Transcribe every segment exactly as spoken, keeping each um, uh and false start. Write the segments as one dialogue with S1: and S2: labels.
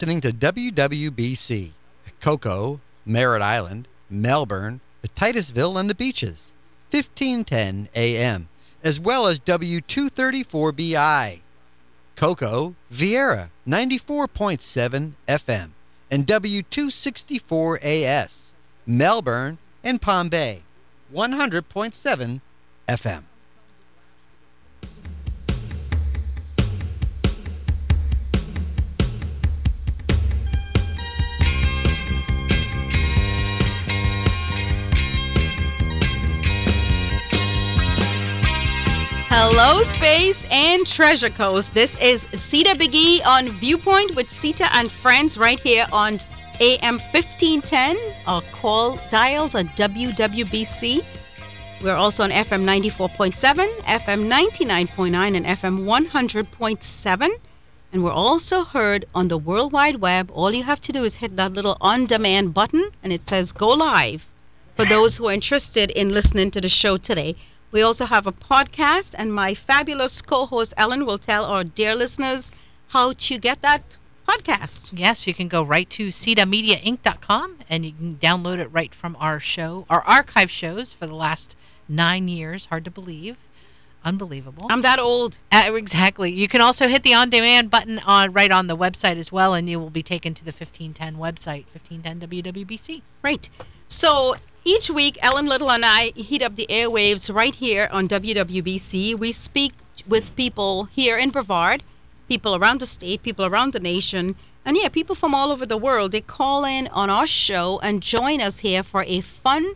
S1: listening to W W B C, Cocoa, Merritt Island, Melbourne, Titusville, and the Beaches, fifteen ten A M, as well as W two thirty-four B I, Cocoa, Vieira, ninety-four point seven F M, and W two sixty-four A S, Melbourne and Palm Bay, one hundred point seven F M.
S2: Hello, Space and Treasure Coast. This is Sita Biggie on Viewpoint with Sita and Friends right here on A M fifteen ten. Our call dials are W W B C. We're also on F M ninety-four point seven, F M ninety-nine point nine, and F M one hundred point seven. And we're also heard on the World Wide Web. All you have to do is hit that little on-demand button, and it says Go Live for those who are interested in listening to the show today. We also have a podcast, and my fabulous co-host Ellen will tell our dear listeners how to get that podcast.
S3: Yes, you can go right to sita media inc dot com, and you can download it right from our show, our archive shows for the last nine years. Hard to believe. Unbelievable.
S2: I'm that old.
S3: Uh, exactly. You can also hit the on-demand button on right on the website as well, and you will be taken to the fifteen ten website, fifteen ten W W B C.
S2: Right. So each week, Ellen Little and I heat up the airwaves right here on W W B C. We speak with people here in Brevard, people around the state, people around the nation, and yeah, people from all over the world. They call in on our show and join us here for a fun,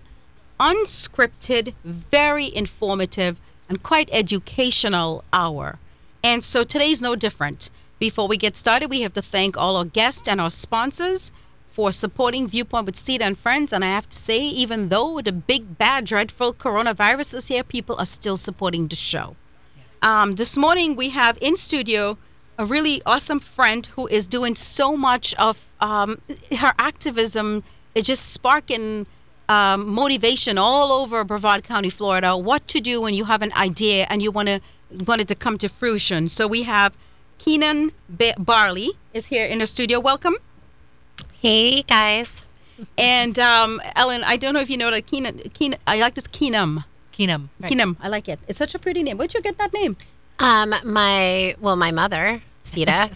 S2: unscripted, very informative, and quite educational hour. And so today's no different. Before we get started, we have to thank all our guests and our sponsors for supporting Viewpoint with Sita and Friends. And I have to say, even though the big, bad, dreadful coronavirus is here, people are still supporting the show. Yes. Um, this morning, we have in studio a really awesome friend who is doing so much of um, her activism is just sparking um, motivation all over Brevard County, Florida, what to do when you have an idea and you want to want it to come to fruition. So we have Keenan ba- Barley is here in the studio. Welcome.
S4: Hey, guys.
S2: And um, Ellen, I don't know if you know that Keenan, Keenan I like this Keenum.
S3: Keenum.
S2: Right. Keenum, I like it. It's such a pretty name. Where'd you get that name?
S4: Um, my, well, my mother, Sita.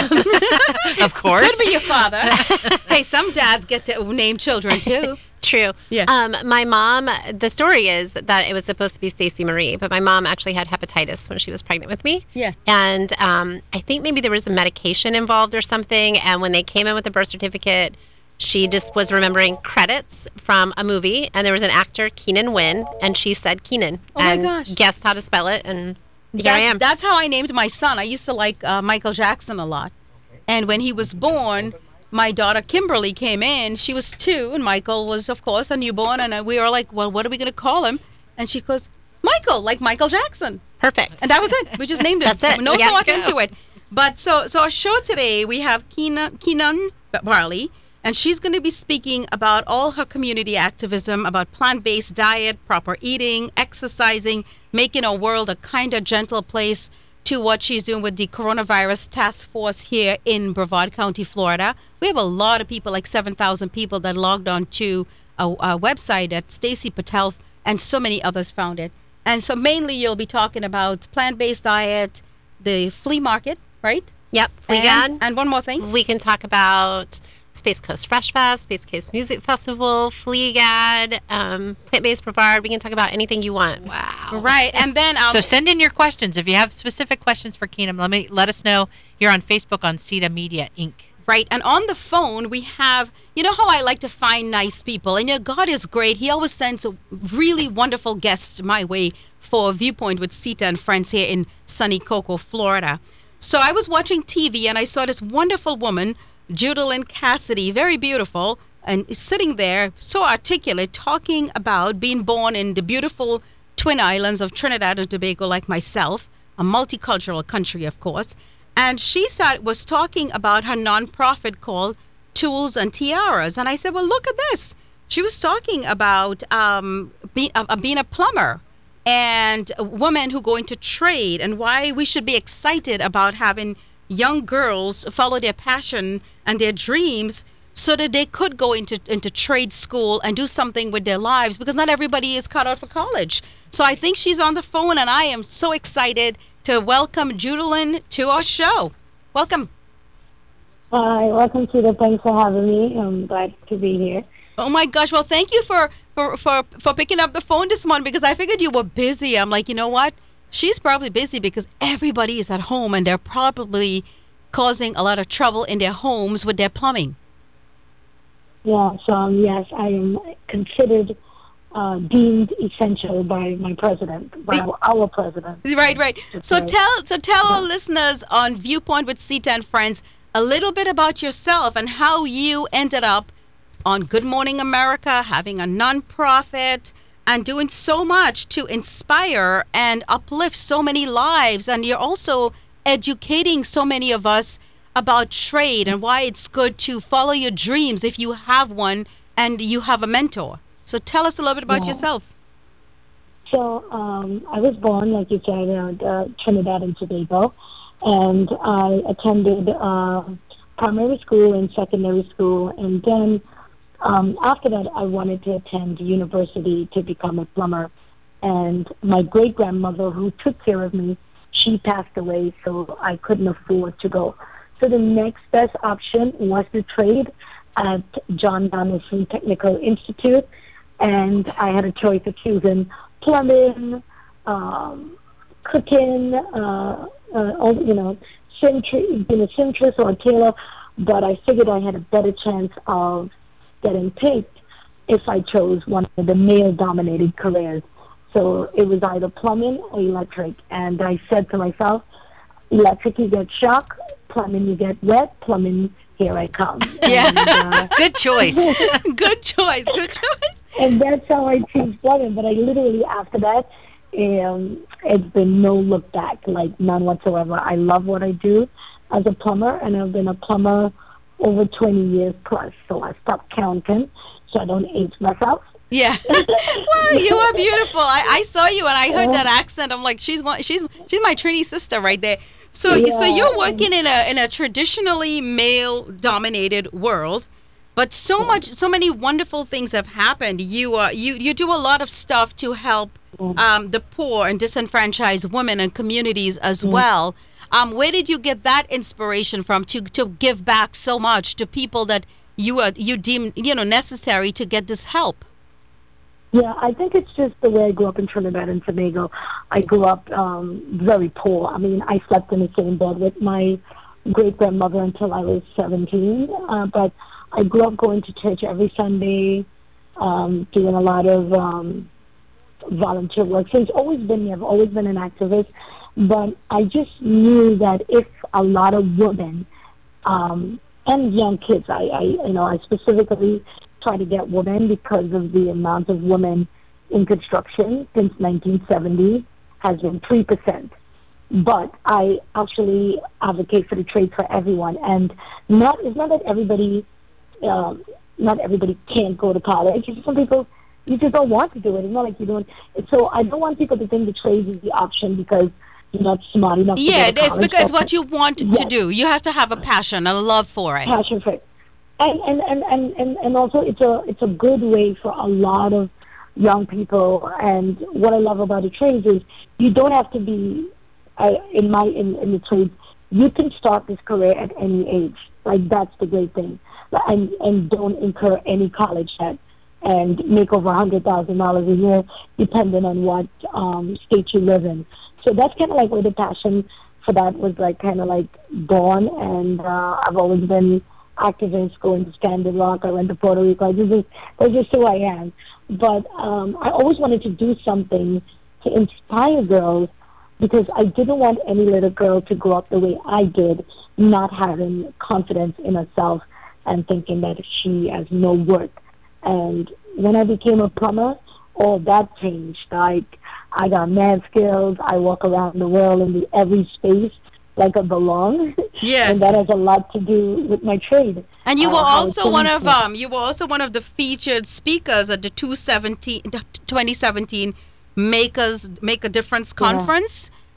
S3: Of course.
S2: Could be your father. Hey, some dads get to name children, too.
S4: True.
S2: Yeah.
S4: Um, my mom, the story is that it was supposed to be Stacy Marie, but my mom actually had hepatitis when she was pregnant with me.
S2: Yeah.
S4: And um, I think maybe there was a medication involved or something. And when they came in with the birth certificate, she just was remembering credits from a movie. And there was an actor, Keenan Wynn, and she said Keenan.
S2: Oh, my
S4: and
S2: gosh.
S4: guessed how to spell it. And here
S2: That,
S4: I am.
S2: That's how I named my son. I used to like uh, Michael Jackson a lot. And when he was born, my daughter Kimberly came in. She was two, and Michael was, of course, a newborn. And we were like, well, what are we going to call him? And she goes, Michael, like Michael Jackson.
S4: Perfect.
S2: And that was it. We just named it.
S4: That's it.
S2: No
S4: We got
S2: thought
S4: to go.
S2: into it. But so so our show today, we have Keenan, Keenan Barley, and she's going to be speaking about all her community activism, about plant-based diet, proper eating, exercising, making our world a kinder, gentle place, to what she's doing with the coronavirus task force here in Brevard County, Florida. We have a lot of people, like seven thousand people that logged on to a, a website that Stacy Patel and so many others found it. And so mainly you'll be talking about plant-based diet, the flea market, right?
S4: Yep.
S2: And,
S4: Fleagad.
S2: and one more thing.
S4: We can talk about Space Coast Fresh Fest, Space Coast Music Festival, Fleagad, um, Plant-Based Brevard. We can talk about anything you want.
S3: Wow.
S2: Right. And then um,
S3: So send in your questions. If you have specific questions for Keenum, let me let us know here on Facebook on Sita Media Incorporated.
S2: Right. And on the phone, we have, you know how I like to find nice people. And you know, God is great. He always sends really wonderful guests my way for Viewpoint with Sita and Friends here in sunny Cocoa, Florida. So I was watching T V and I saw this wonderful woman, Judalyn Cassidy, very beautiful, and sitting there, so articulate, talking about being born in the beautiful Twin Islands of Trinidad and Tobago, like myself, a multicultural country, of course. And she started, was talking about her nonprofit called Tools and Tiaras. And I said, well, look at this. She was talking about um, be, uh, being a plumber and a woman who go into trade and why we should be excited about having young girls follow their passion and their dreams so that they could go into into trade school and do something with their lives, because not everybody is cut out for college. So I think she's on the phone, and I am so excited to welcome Judalyn to our show. Welcome.
S5: Hi, welcome to the. Thanks for having me. I'm glad to be here.
S2: Oh my gosh! Well, thank you for for for for picking up the phone this morning, because I figured you were busy. I'm like, you know what? She's probably busy because everybody is at home and they're probably causing a lot of trouble in their homes with their plumbing.
S5: Yeah, so um, yes, I am considered uh, deemed essential by my president, by our, our president.
S2: Right, right. So
S5: Okay.
S2: tell so tell our listeners on Viewpoint with Sita and Friends a little bit about yourself and how you ended up on Good Morning America, having a nonprofit, and doing so much to inspire and uplift so many lives. And you're also educating so many of us about trade and why it's good to follow your dreams if you have one and you have a mentor. So tell us a little bit about
S5: Yeah.
S2: yourself.
S5: So um, I was born, like you said, uh, uh, Trinidad and Tobago, and I attended uh, primary school and secondary school, and then um, after that, I wanted to attend university to become a plumber. And my great grandmother, who took care of me, she passed away, so I couldn't afford to go. So the next best option was the trade at John Donaldson Technical Institute, and I had a choice of choosing plumbing, um, cooking, uh, uh, all, you know, seamstress, being a seamstress or a tailor, but I figured I had a better chance of getting picked if I chose one of the male-dominated careers. So it was either plumbing or electric, and I said to myself, electric you get shock, plumbing you get wet, plumbing, here I come.
S2: Yeah.
S5: And, uh,
S3: Good choice.
S2: Good choice. Good choice.
S5: and that's how I choose plumbing. But I literally, after that, um, it's been no look back, like none whatsoever. I love what I do as a plumber, and I've been a plumber over twenty years plus. So I stopped counting so I don't age myself.
S2: Yeah. Well, you are beautiful. I, I saw you and I heard that accent. I'm like, she's one, she's she's my Trini sister right there. So so
S5: Yeah.
S2: you're working in a in a traditionally male dominated world, but so much so many wonderful things have happened. You uh you you do a lot of stuff to help um the poor and disenfranchised women and communities as well. Um where did you get that inspiration from to to give back so much to people that you are you deem, you know, necessary to get this help?
S5: Yeah, I think it's just the way I grew up in Trinidad and Tobago. I grew up um, very poor. I mean, I slept in the same bed with my great-grandmother until I was seventeen. Uh, but I grew up going to church every Sunday, um, doing a lot of um, volunteer work. So it's always been me. I've always been an activist. But I just knew that if a lot of women um, and young kids, I, I, you know, I specifically try to get women because of the amount of women in construction since nineteen seventy has been three percent. But I actually advocate for the trade for everyone, and not it's not that everybody, um, not everybody can't go to college. It's some people you just don't want to do it. It's not like you don't. So I don't want people to think the trade is the option because you're not smart enough.
S2: Yeah,
S5: to go to
S2: it's
S5: college.
S2: because
S5: That's
S2: what you want to
S5: Yes.
S2: do. You have to have a passion, a love for it.
S5: passion for it. And and, and, and, and and also it's a it's a good way for a lot of young people. And what I love about the trades is you don't have to be uh, in my in, in the trades. You can start this career at any age. Like that's the great thing. And and don't incur any college debt and make over a hundred thousand dollars a year, depending on what um, state you live in. So that's kind of like where the passion for that was like kind of like born. And uh, I've always been activist, going to Standard Rock. I went to Puerto Rico. This is that's just who I am. But um, I always wanted to do something to inspire girls because I didn't want any little girl to grow up the way I did, not having confidence in herself and thinking that she has no worth. And when I became a plumber, all that changed. Like I got mad skills. I walk around the world in the every space like I belong.
S2: Yeah.
S5: And that has a lot to do with my trade.
S2: And you
S5: Uh,
S2: were
S5: how
S2: also
S5: things
S2: one of
S5: work.
S2: um you were also one of the featured speakers at the two seventeen, the twenty seventeen Makers Make a Difference conference.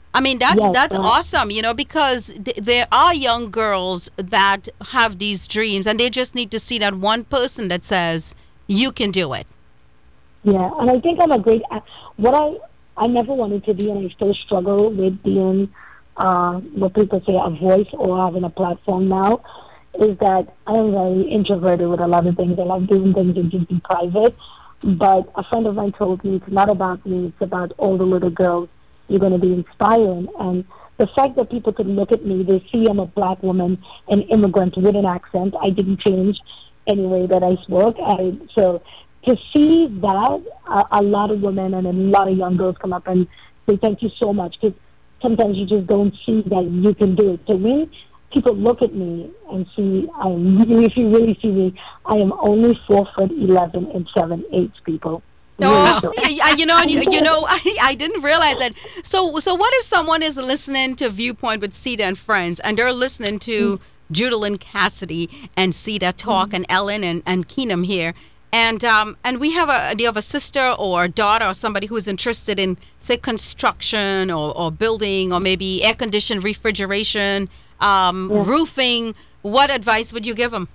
S2: I mean, that's
S5: Yes,
S2: that's
S5: uh,
S2: awesome, you know, because th- there are young girls that have these dreams, and they just need to see that one person that says you can do it.
S5: Yeah, and I think I'm a great. act- What I I never wanted to be, and I still struggle with being uh, what people say a voice or having a platform now, is that I am very introverted with a lot of things. I love doing things and just be private. But a friend of mine told me it's not about me; it's about all the little girls you're going to be inspiring. And the fact that people could look at me, they see I'm a black woman, an immigrant with an accent. I didn't change any way that I spoke. I so to see that a, a lot of women and a lot of young girls come up and say thank you so much, because sometimes you just don't see that you can do it. So when people look at me and see, I really, if you really see me, I am only four foot eleven and seven eighths, people. Really
S2: Oh,
S5: so.
S2: yeah, you know, you, you know, I, I didn't realize that. So, so what if someone is listening to Viewpoint with Sita and Friends, and they're listening to Judalyn Cassidy and Sita talk, and Ellen and, and Keenum here, and um, and we have a, do you have a sister or a daughter or somebody who's interested in, say, construction or, or building or maybe air conditioned refrigeration, um,
S5: Yeah.
S2: roofing? What advice would you give them?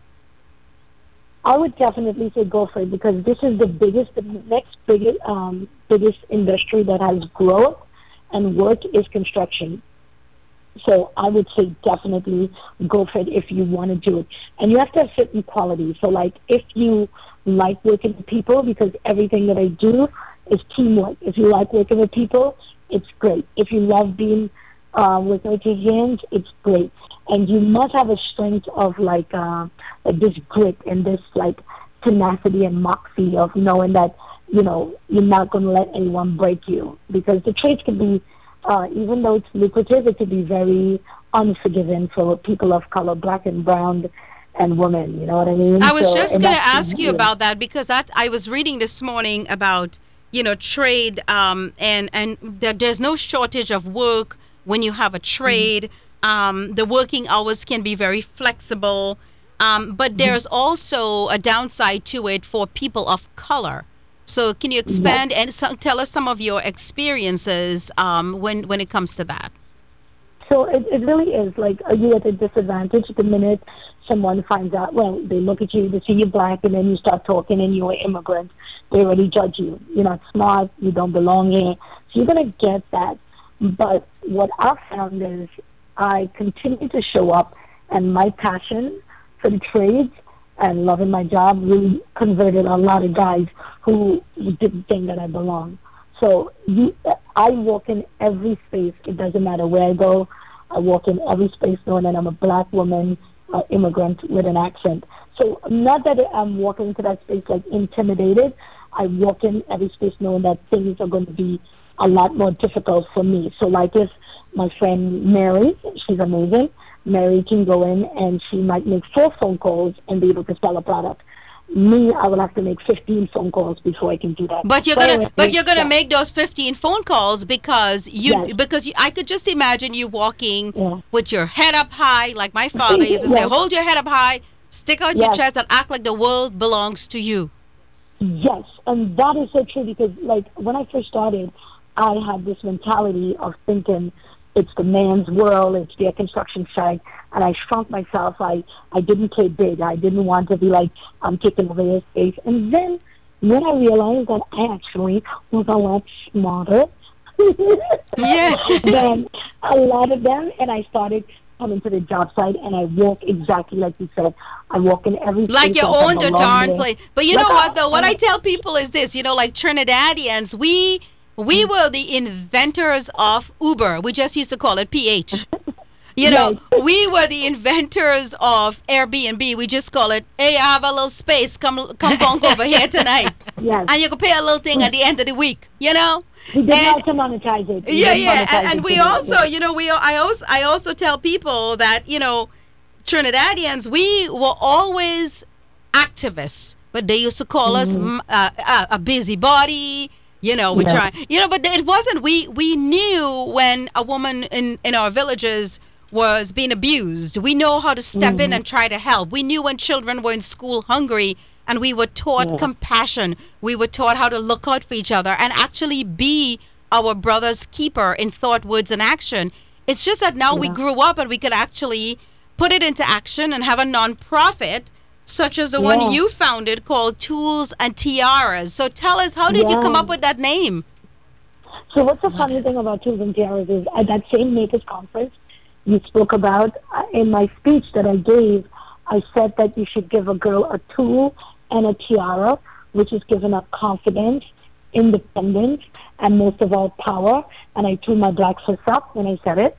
S5: I would definitely say go for it, because this is the biggest, the next biggest, um, biggest industry that has growth and work is construction. So I would say definitely go for it if you want to do it. And you have to have certain qualities. So like if you like working with people, because everything that I do is teamwork. If you like working with people, it's great. If you love being uh, working with your hands, it's great. And you must have a strength of like, uh, like this grit and this like tenacity and moxie of knowing that, you know, you're not going to let anyone break you. Because the trades can be, uh, even though it's lucrative, it could be very unforgiving for people of color, black and brown and women. You know what I mean?
S2: I was
S5: So,
S2: just
S5: and
S2: going to
S5: that's-
S2: ask you
S5: yeah.
S2: about that, because that I was reading this morning about, you know, trade, um, and and that there's no shortage of work when you have a trade. Um, the working hours can be very flexible, um, but there's also a downside to it for people of color. So can you expand and so, tell us some of your experiences um, when when it comes to that?
S5: So it, it really is like, are you at a disadvantage the minute someone finds out? Well, they look at you, they see you black, and then you start talking and you're an immigrant. They already judge you. You're not smart, you don't belong here. So you're going to get that. But what I found is I continue to show up, and my passion for the trades and loving my job really converted a lot of guys who didn't think that I belonged. So you, I walk in every space. It doesn't matter where I go. I walk in every space knowing that I'm a black woman, uh, immigrant with an accent. So not that I'm walking into that space like intimidated. I walk in every space knowing that things are going to be a lot more difficult for me. So like if my friend Mary, she's amazing, Mary can go in and she might make four phone calls and be able to sell a product. Me, I will have to make fifteen phone calls before I can do that.
S2: But you're
S5: So
S2: gonna,
S5: anyway,
S2: but you're gonna
S5: yeah.
S2: make those fifteen phone calls because you,
S5: Yes.
S2: because you, I could just imagine you walking
S5: Yeah.
S2: with your head up high, like my father used to say,
S5: Yes.
S2: "Hold your head up high, stick out your
S5: Yes.
S2: chest, and act like the world belongs to you."
S5: Yes, and that is so true, because like when I first started, I had this mentality of thinking it's the man's world, it's their construction site, and I shrunk myself. I, I didn't play big. I didn't want to be like, I'm taking over their space. And then when I realized that I actually was a lot smarter
S2: Yes.
S5: than a lot of them, and I started coming to the job site, and I walk exactly like you said. I walk in every
S2: Like
S5: space
S2: you
S5: I
S2: own the
S5: belong
S2: darn
S5: there.
S2: place. But you
S5: Like
S2: know
S5: I-
S2: what though? What
S5: I-
S2: I tell people is this, you know, like Trinidadians, we we were the inventors of Uber. We just used to call it P H. You know, we were the inventors of Airbnb. We just call it, hey, I have a little space. Come come bunk over here tonight.
S5: Yes.
S2: And you can pay a little thing at the end of the week, you know?
S5: We did
S2: And-
S5: not to monetize it. We
S2: yeah,
S5: didn't
S2: yeah,
S5: monetize
S2: and, and
S5: it
S2: we
S5: today.
S2: also, you know, we I also I also tell people that, you know, Trinidadians, we were always activists, but they used to call us mm, uh, uh, a busybody. You know, we
S5: Yeah.
S2: try, you know, but it wasn't. We we knew when a woman in in our villages was being abused. We know how to step in and try to help. We knew when children were in school hungry, and we were taught
S5: Yeah.
S2: compassion. We were taught how to look out for each other and actually be our brother's keeper in thought, words, and action. It's just that now we
S5: Yeah.
S2: grew up and we could actually put it into action and have a nonprofit such as the one
S5: Yeah.
S2: you founded called Tools and Tiaras. So tell us, how did you come
S5: Yeah.
S2: up with that name?
S5: So what's the funny thing about Tools and Tiaras is at that same Makers conference you spoke about, uh, in my speech that I gave, I said that you should give a girl a tool and a tiara, which is giving her confidence, independence, and most of all, power. And I threw my black fist up when I said it.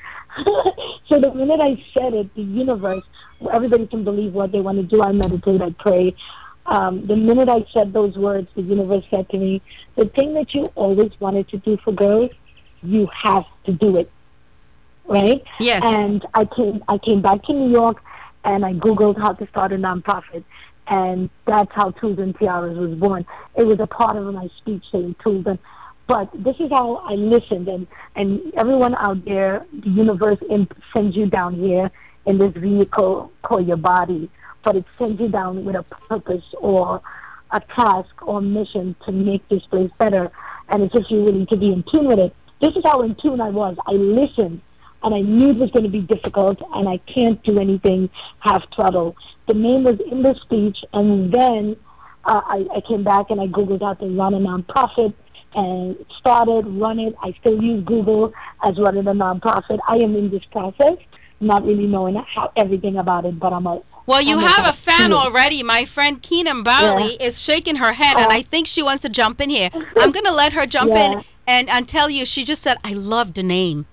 S5: So the minute I said it, the universe, everybody can believe what they want to do. I meditate, I pray. Um, the minute I said those words, the universe said to me, the thing that you always wanted to do for girls, you have to do it. Right?
S2: Yes.
S5: And I came I came back to New York and I Googled how to start a nonprofit, and that's how Tools and Tiaras was born. It was a part of my speech saying tools and but this is how I listened, and, and everyone out there, the universe in, sends you down here in this vehicle called your body, but it sends you down with a purpose or a task or mission to make this place better, and it's just you willing to be in tune with it. This is how in tune I was. I listened, and I knew it was going to be difficult, and I can't do anything half throttle. The name was in the speech, and then uh, I, I came back and I Googled how to run a nonprofit, and started, run it. I still use Google as running a nonprofit. I am in this process, not really knowing how everything about it, but I'm a
S2: Well, you
S5: I'm
S2: have a
S5: about
S2: fan
S5: to.
S2: already. My friend Keenan Bowley is shaking her head, and
S5: Oh.
S2: I think she wants to jump in here. I'm going to let her jump
S5: Yeah.
S2: in and, and tell you, she just said, I love the name.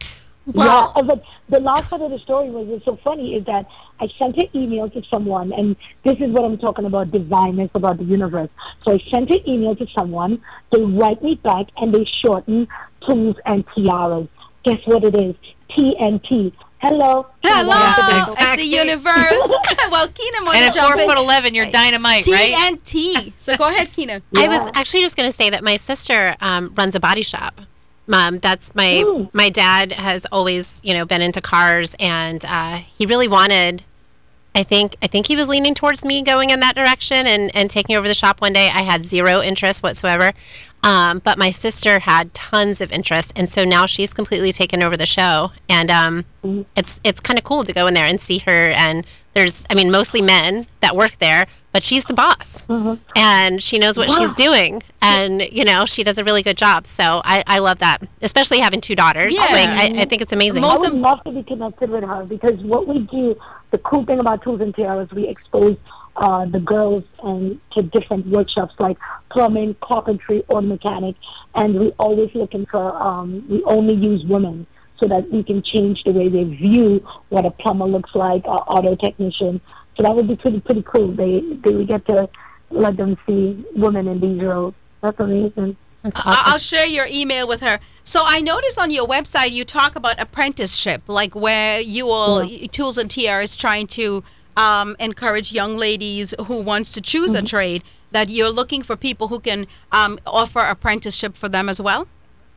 S5: Yeah, uh, but the last part of the story was what's so funny is that I sent an email to someone, and this is what I'm talking about, divineness, about the universe. So I sent an email to someone, they write me back, and they shorten Tools and Tiaras. Guess what it is? T N T. Hello.
S2: Hello,
S3: Yeah,
S2: it's the universe. Well, Keenan wants
S3: And
S2: to
S3: at
S2: jump
S3: four
S2: in.
S3: foot eleven, you're dynamite, right?
S2: T N T. So go ahead, Keenan.
S4: I was actually just going to say that my sister um, runs a body shop. Mom, that's my
S5: Ooh.
S4: my dad has always, you know, been into cars, and uh, he really wanted. I think I think he was leaning towards me going in that direction and, and taking over the shop one day. I had zero interest whatsoever, um, but my sister had tons of interest, and so now she's completely taken over the show. And um, it's it's kind of cool to go in there and see her. And there's, I mean, mostly men that work there, but she's the boss, and she knows what she's doing, and you know she does a really good job. So I, I love that, especially having two daughters.
S2: Yeah.
S4: Like I, I think it's amazing.
S5: I
S2: Most-
S5: would love to be connected with her because what we do, the cool thing about Tools and Tiaras, we expose uh, the girls and to different workshops like plumbing, carpentry, or mechanic, and we always looking for, um, we only use women so that we can change the way they view what a plumber looks like, or auto technician. So that would be pretty pretty cool. They they would get to let them see women in these roles. That's amazing.
S4: That's
S2: I-
S4: awesome.
S2: I'll share your email with her. So I noticed on your website you talk about apprenticeship, like where you all Tools and Tiara is trying to um, encourage young ladies who wants to choose a trade. That you're looking for people who can um, offer apprenticeship for them as well.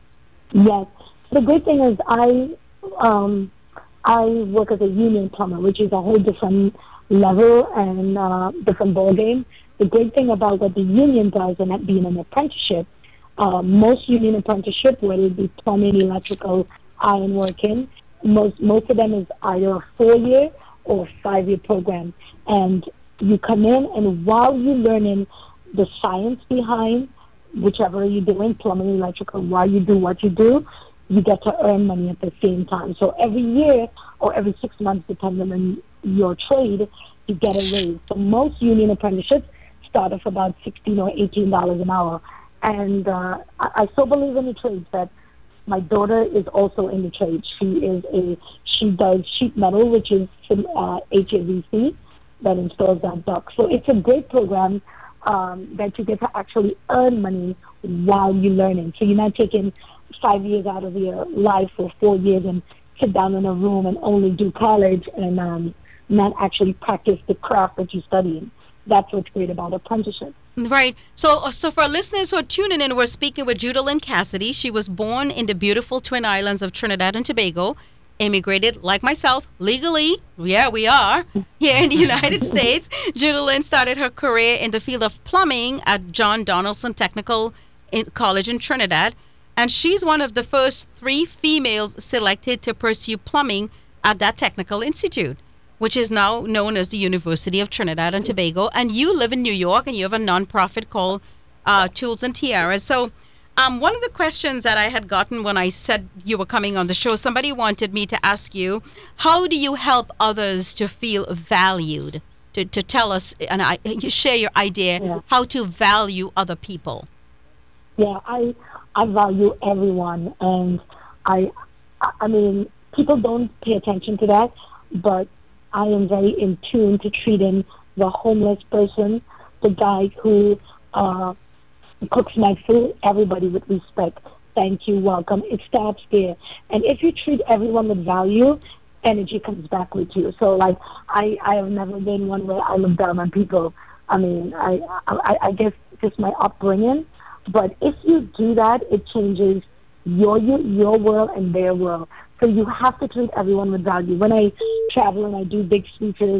S5: Yes. The great thing is I um, I work as a union plumber, which is a whole different level and uh, different ball game. The great thing about what the union does and that being an apprenticeship, uh, most union apprenticeship, whether it be plumbing, electrical, ironworking, most most of them is either a four-year or a five-year program. And you come in, and while you're learning the science behind whichever you're doing, plumbing, electrical, while you do what you do, you get to earn money at the same time. So every year or every six months, depending on your trade, you get a raise. So most union apprenticeships start off about sixteen or eighteen dollars an hour. And uh, I, I so believe in the trades that my daughter is also in the trade. She is a she does sheet metal, which is uh, H A V C, that installs that duct. So it's a great program um, that you get to actually earn money while you're learning. So you're not taking five years out of your life or four years and sit down in a room and only do college and um, not actually practice the craft that you're studying. That's what's great about apprenticeship.
S2: Right. So, so for our listeners who are tuning in, we're speaking with Judalyn Cassidy. She was born in the beautiful Twin Islands of Trinidad and Tobago, immigrated, like myself, legally. Yeah, we are here in the United States. Judalyn started her career in the field of plumbing at John Donaldson Technical in College in Trinidad. And she's one of the first three females selected to pursue plumbing at that technical institute, which is now known as the University of Trinidad and Tobago. And you live in New York, and you have a nonprofit called uh, Tools and Tiaras. So um, one of the questions that I had gotten when I said you were coming on the show, somebody wanted me to ask you, how do you help others to feel valued? To, to tell us and I, share your idea
S5: Yeah.
S2: how to value other people.
S5: Yeah, I I value everyone, and I I mean people don't pay attention to that, but I am very in tune to treating the homeless person, the guy who uh, cooks my food, everybody with respect. Thank you, welcome. It starts there, and if you treat everyone with value, energy comes back with you. So, like, I, I have never been one where I look down on people. I mean, I, I, I guess just my upbringing. But if you do that, it changes your, your your world and their world. So you have to treat everyone with value. When I travel and I do big speeches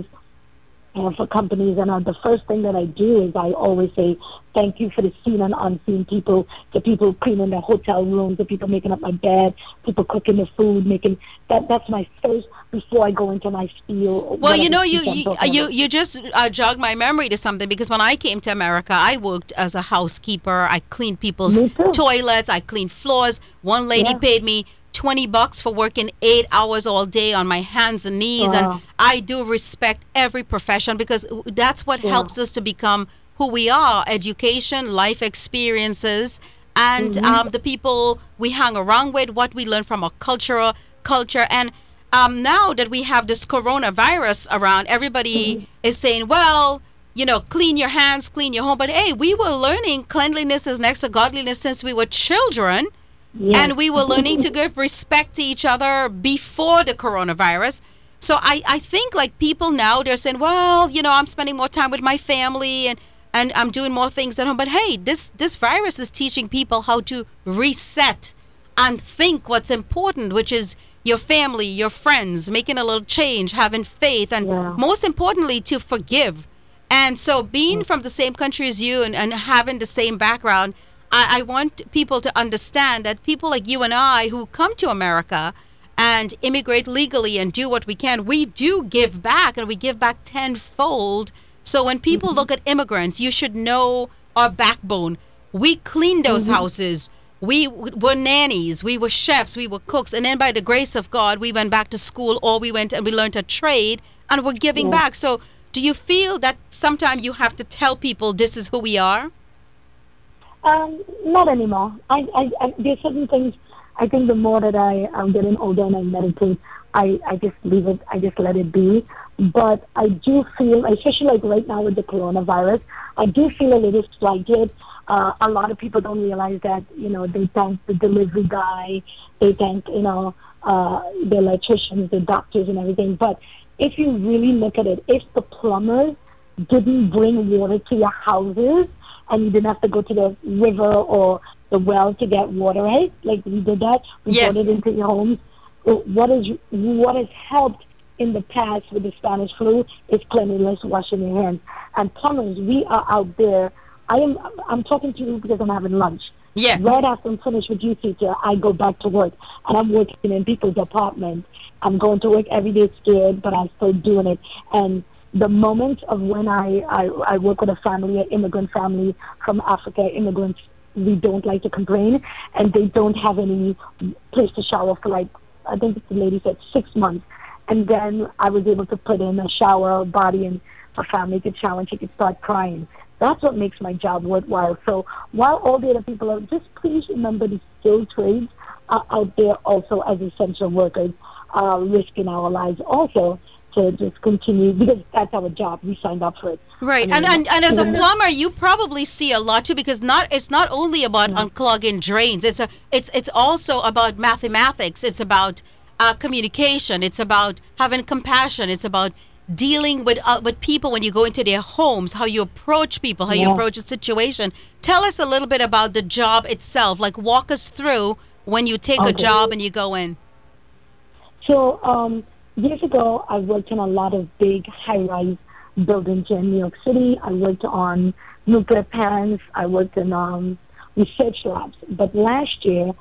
S5: uh, for companies, and uh, the first thing that I do is I always say, thank you for the seen and unseen people, the people cleaning the hotel rooms, the people making up my bed, people cooking the food, making that. That's my first before I go into my spiel.
S2: Well, you know, you
S5: speech I'm
S2: you
S5: talking
S2: you,
S5: about.
S2: you just uh, jogged my memory to something, because when I came to America, I worked as a housekeeper. I cleaned people's
S5: Me too.
S2: toilets. I cleaned floors. One lady
S5: Yeah.
S2: paid me twenty bucks for working eight hours all day on my hands and knees.
S5: Wow.
S2: And I do respect every profession, because that's what
S5: Yeah.
S2: helps us to become who we are: education, life experiences, and
S5: Mm-hmm.
S2: um, the people we hang around with, what we learn from our cultural culture. And um, now that we have this coronavirus around, everybody
S5: Mm-hmm.
S2: is saying, well, you know, clean your hands, clean your home. But hey, we were learning cleanliness is next to godliness since we were children.
S5: Yes.
S2: And we were learning to give respect to each other before the coronavirus. So I, I think like people now, they're saying, well, you know, I'm spending more time with my family and, and I'm doing more things at home. But hey, this, this virus is teaching people how to reset and think what's important, which is your family, your friends, making a little change, having faith, and
S5: Yeah.
S2: most importantly, to forgive. And so being from the same country as you and, and having the same background, I, I want people to understand that people like you and I who come to America and immigrate legally and do what we can, we do give back, and we give back tenfold. So when people look at immigrants, you should know our backbone. We cleaned those houses. We w- were nannies. We were chefs. We were cooks. And then by the grace of God, we went back to school, or we went and we learned a trade, and we're giving
S5: Yeah.
S2: back. So do you feel that sometimes you have to tell people this is who we are?
S5: Um, not anymore. I, I, I, there's certain things. I think the more that I am getting older and I meditate, I, I just leave it. I just let it be. But I do feel, especially like right now with the coronavirus, I do feel a little slighted. Uh, a lot of people don't realize that, you know, they thank the delivery guy, they thank, you know, uh, the electricians, the doctors and everything. But if you really look at it, if the plumbers didn't bring water to your houses, and you didn't have to go to the river or the well to get water, right? Like we did that. We
S2: Yes.
S5: brought it into your homes. So what is what has helped in the past with the Spanish flu is cleanliness, washing your hands. And plumbers, we are out there. I am. I'm talking to you because I'm having lunch.
S2: Yeah.
S5: Right after I'm finished with you, teacher, I go back to work, and I'm working in people's apartments. I'm going to work every day scared, but I'm still doing it. And the moment of when I, I, I work with a family, an immigrant family from Africa, immigrants, we don't like to complain, and they don't have any place to shower for like, I think the lady said six months. And then I was able to put in a shower, body, and a family could shower and she could start crying. That's what makes my job worthwhile. So while all the other people are, just please remember the skilled trades are out there also as essential workers, uh, risking our lives also to just continue, because that's our job. We signed up for it.
S2: Right,
S5: I
S2: and,
S5: mean,
S2: and and as a
S5: even-
S2: plumber, you probably see a lot too, because not it's not only about unclogging drains. It's a it's it's also about mathematics. It's about uh, communication. It's about having compassion. It's about dealing with uh, with people when you go into their homes, how you approach people, how you
S5: Yeah.
S2: approach a situation. Tell us a little bit about the job itself. Like walk us through when you take a
S5: Okay.
S2: job and you go in.
S5: So um, years ago, I worked in a lot of big high-rise buildings in New York City. I worked on nuclear plants. I worked in um, research labs. But last year,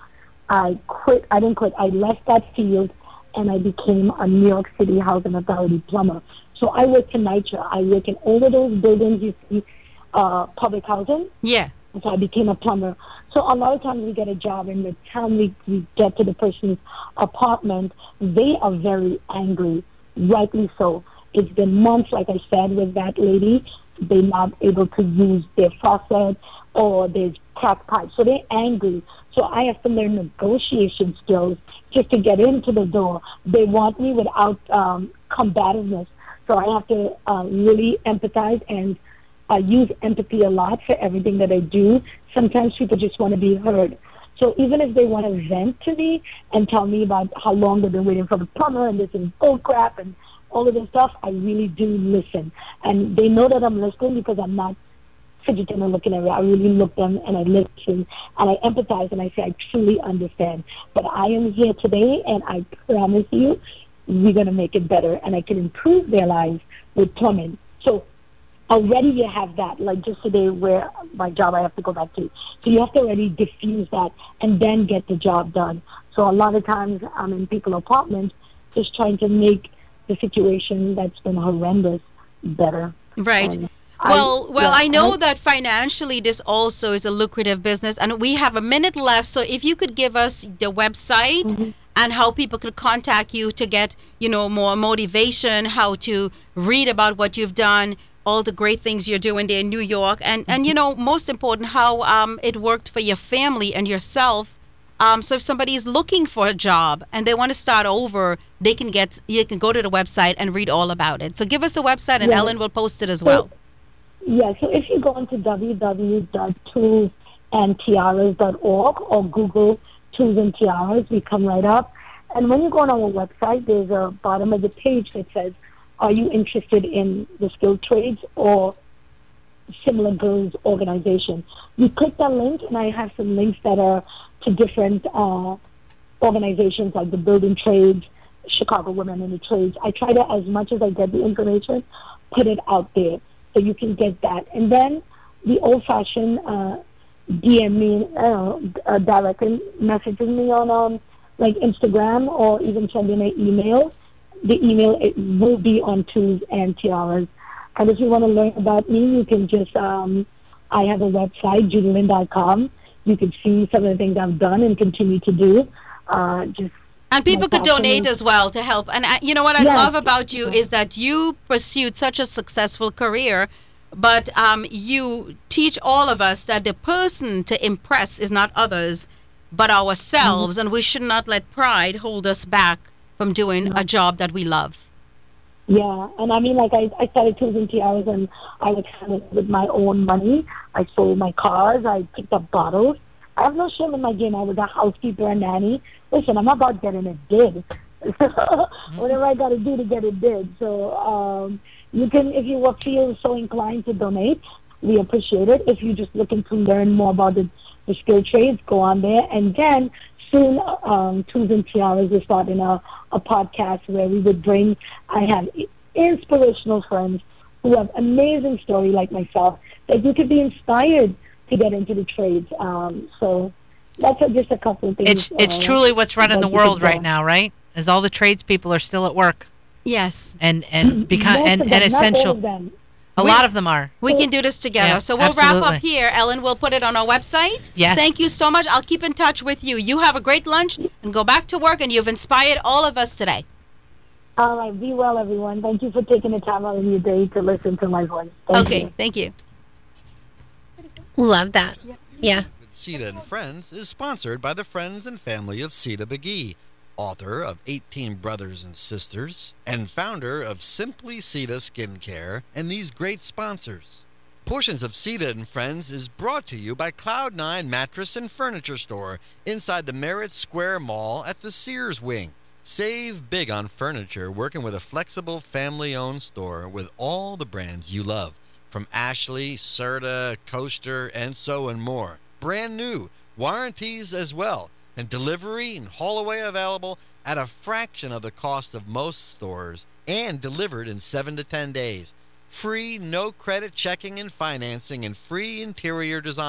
S5: I quit. I didn't quit. I left that field, and I became a New York City Housing Authority plumber. So I work for NYCHA. I work in all of those buildings you see, uh, public housing.
S2: Yeah.
S5: So I became a plumber. So a lot of times we get a job, and the time we, we get to the person's apartment, they are very angry, rightly so. It's been months, like I said, with that lady. They're not able to use their faucet, or there's cracked pipes. So they're angry. So I have to learn negotiation skills just to get into the door. They want me without um, combativeness. So I have to uh, really empathize and I use empathy a lot for everything that I do. Sometimes people just want to be heard. So even if they want to vent to me and tell me about how long they've been waiting for the plumber and this is bull crap and all of this stuff, I really do listen. And they know that I'm listening because I'm not fidgeting and looking at it. I really look them and I listen and I empathize and I say I truly understand. But I am here today and I promise you we're going to make it better and I can improve their lives with plumbing. So already you have that, like just today where my job I have to go back to. So you have to already diffuse that and then get the job done. So a lot of times I'm in people's apartments just trying to make the situation that's been horrendous better.
S2: Right.
S5: And
S2: well,
S5: I,
S2: well,
S5: yeah,
S2: I know
S5: I,
S2: that financially this also is a lucrative business, and we have a minute left. So if you could give us the website
S5: mm-hmm.
S2: and how people could contact you to get, you know, more motivation, how to read about what you've done, all the great things you're doing there in New York, and and you know, most important, how um it worked for your family and yourself. Um, so if somebody is looking for a job and they want to start over, they can get you can go to the website and read all about it. So give us the website, and
S5: Yeah.
S2: Ellen will post it as
S5: So-
S2: well.
S5: Yeah, so if you go into w w w dot tools and tiaras dot org or Google Tools and Tiaras, we come right up. And when you go on our website, there's a bottom of the page that says, are you interested in the skilled trades or similar girls organization? You click that link, and I have some links that are to different uh, organizations like the Building Trades, Chicago Women in the Trades. I try to, as much as I get the information, put it out there. So you can get that. And then the old-fashioned uh, D M me, uh, uh, directly messaging me on um, like Instagram or even sending an email. The email it will be on Tools and Tiaras. And if you want to learn about me, you can just, um, I have a website, judy lynn dot com. You can see some of the things I've done and continue to do. Uh, just
S2: And people
S5: my
S2: could
S5: passion
S2: donate
S5: is-
S2: as well to help. And I, you know what I
S5: Yes.
S2: love about you is that you pursued such a successful career, but um, you teach all of us that the person to impress is not others, but ourselves, and we should not let pride hold us back from doing a job that we love.
S5: Yeah, and I mean, like, I, I started Tools and Tiaras, and I was handling it with my own money. I sold my cars. I picked up bottles. I have no shame in my game. I was a housekeeper and nanny. Listen, I'm about getting it did. Whatever I got to do to get it did. So um, you can, if you feel so inclined to donate, we appreciate it. If you're just looking to learn more about the, the skill trades, go on there. And then soon, um, Tools and Tiaras is starting a, a podcast where we would bring, I have inspirational friends who have amazing story like myself, that you could be inspired to get into the trades. Um, so that's a, just a couple of things.
S3: It's it's
S5: uh,
S3: truly what's running the
S5: that you
S3: world
S5: could
S3: right
S5: go.
S3: now, right? As all the tradespeople are still at work
S2: Yes.
S3: and and become
S5: Most
S3: and,
S5: of
S3: and
S5: them, not all
S3: essential.
S5: of them.
S3: A
S2: We-
S3: lot of them are.
S2: We can do this together.
S3: Yeah,
S2: so we'll wrap up
S3: absolutely.
S2: here. Ellen, we'll put it on our website.
S3: Yes.
S2: Thank you so much. I'll keep in touch with you. You have a great lunch and go back to work, and you've inspired all of us today.
S5: All right, be well, everyone. Thank you for taking the time out of your day to listen to my voice. Thank
S2: okay.
S5: you.
S2: Thank you.
S4: Love that. Yeah.
S1: With Sita and Friends is sponsored by the friends and family of Sita McGee, author of eighteen Brothers and Sisters, and founder of Simply Sita Skincare, and these great sponsors. Portions of Sita and Friends is brought to you by Cloud nine Mattress and Furniture Store inside the Merritt Square Mall at the Sears Wing. Save big on furniture working with a flexible family-owned store with all the brands you love, from Ashley, Serta, Coaster, and so and more. Brand new, warranties as well, and delivery and haul away available at a fraction of the cost of most stores, and delivered in seven to ten days. Free, no credit checking and financing, and free interior design.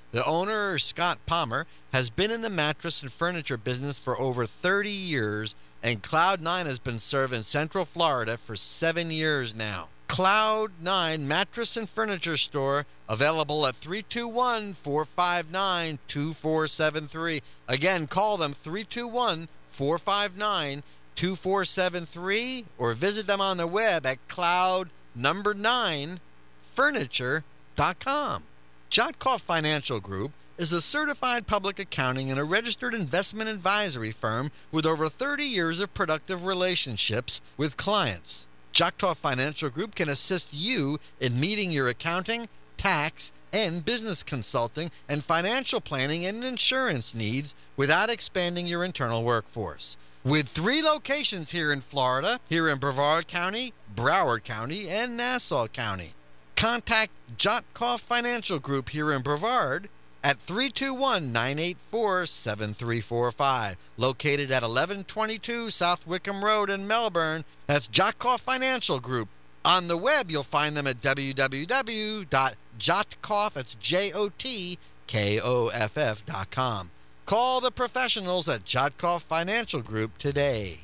S1: The owner, Scott Palmer, has been in the mattress and furniture business for over thirty years, and Cloud nine has been serving Central Florida for seven years now. Cloud nine Mattress and Furniture Store, available at three two one, four five nine, two four seven three. Again, call them three two one, four five nine, two four seven three or visit them on the web at cloud number nine furniture dot com. Jotkoff Financial Group is a certified public accounting and a registered investment advisory firm with over thirty years of productive relationships with clients. Jotkoff Financial Group can assist you in meeting your accounting, tax, and business consulting and financial planning and insurance needs without expanding your internal workforce. With three locations here in Florida, here in Brevard County, Broward County, and Nassau County. Contact Jotkoff Financial Group here in Brevard at three two one, nine eight four, seven three four five, located at eleven twenty-two South Wickham Road in Melbourne. That's Jotkoff Financial Group. On the web, you'll find them at w w w dot jotkoff, that's J O T K O F F dot com. Call the professionals at Jotkoff Financial Group today.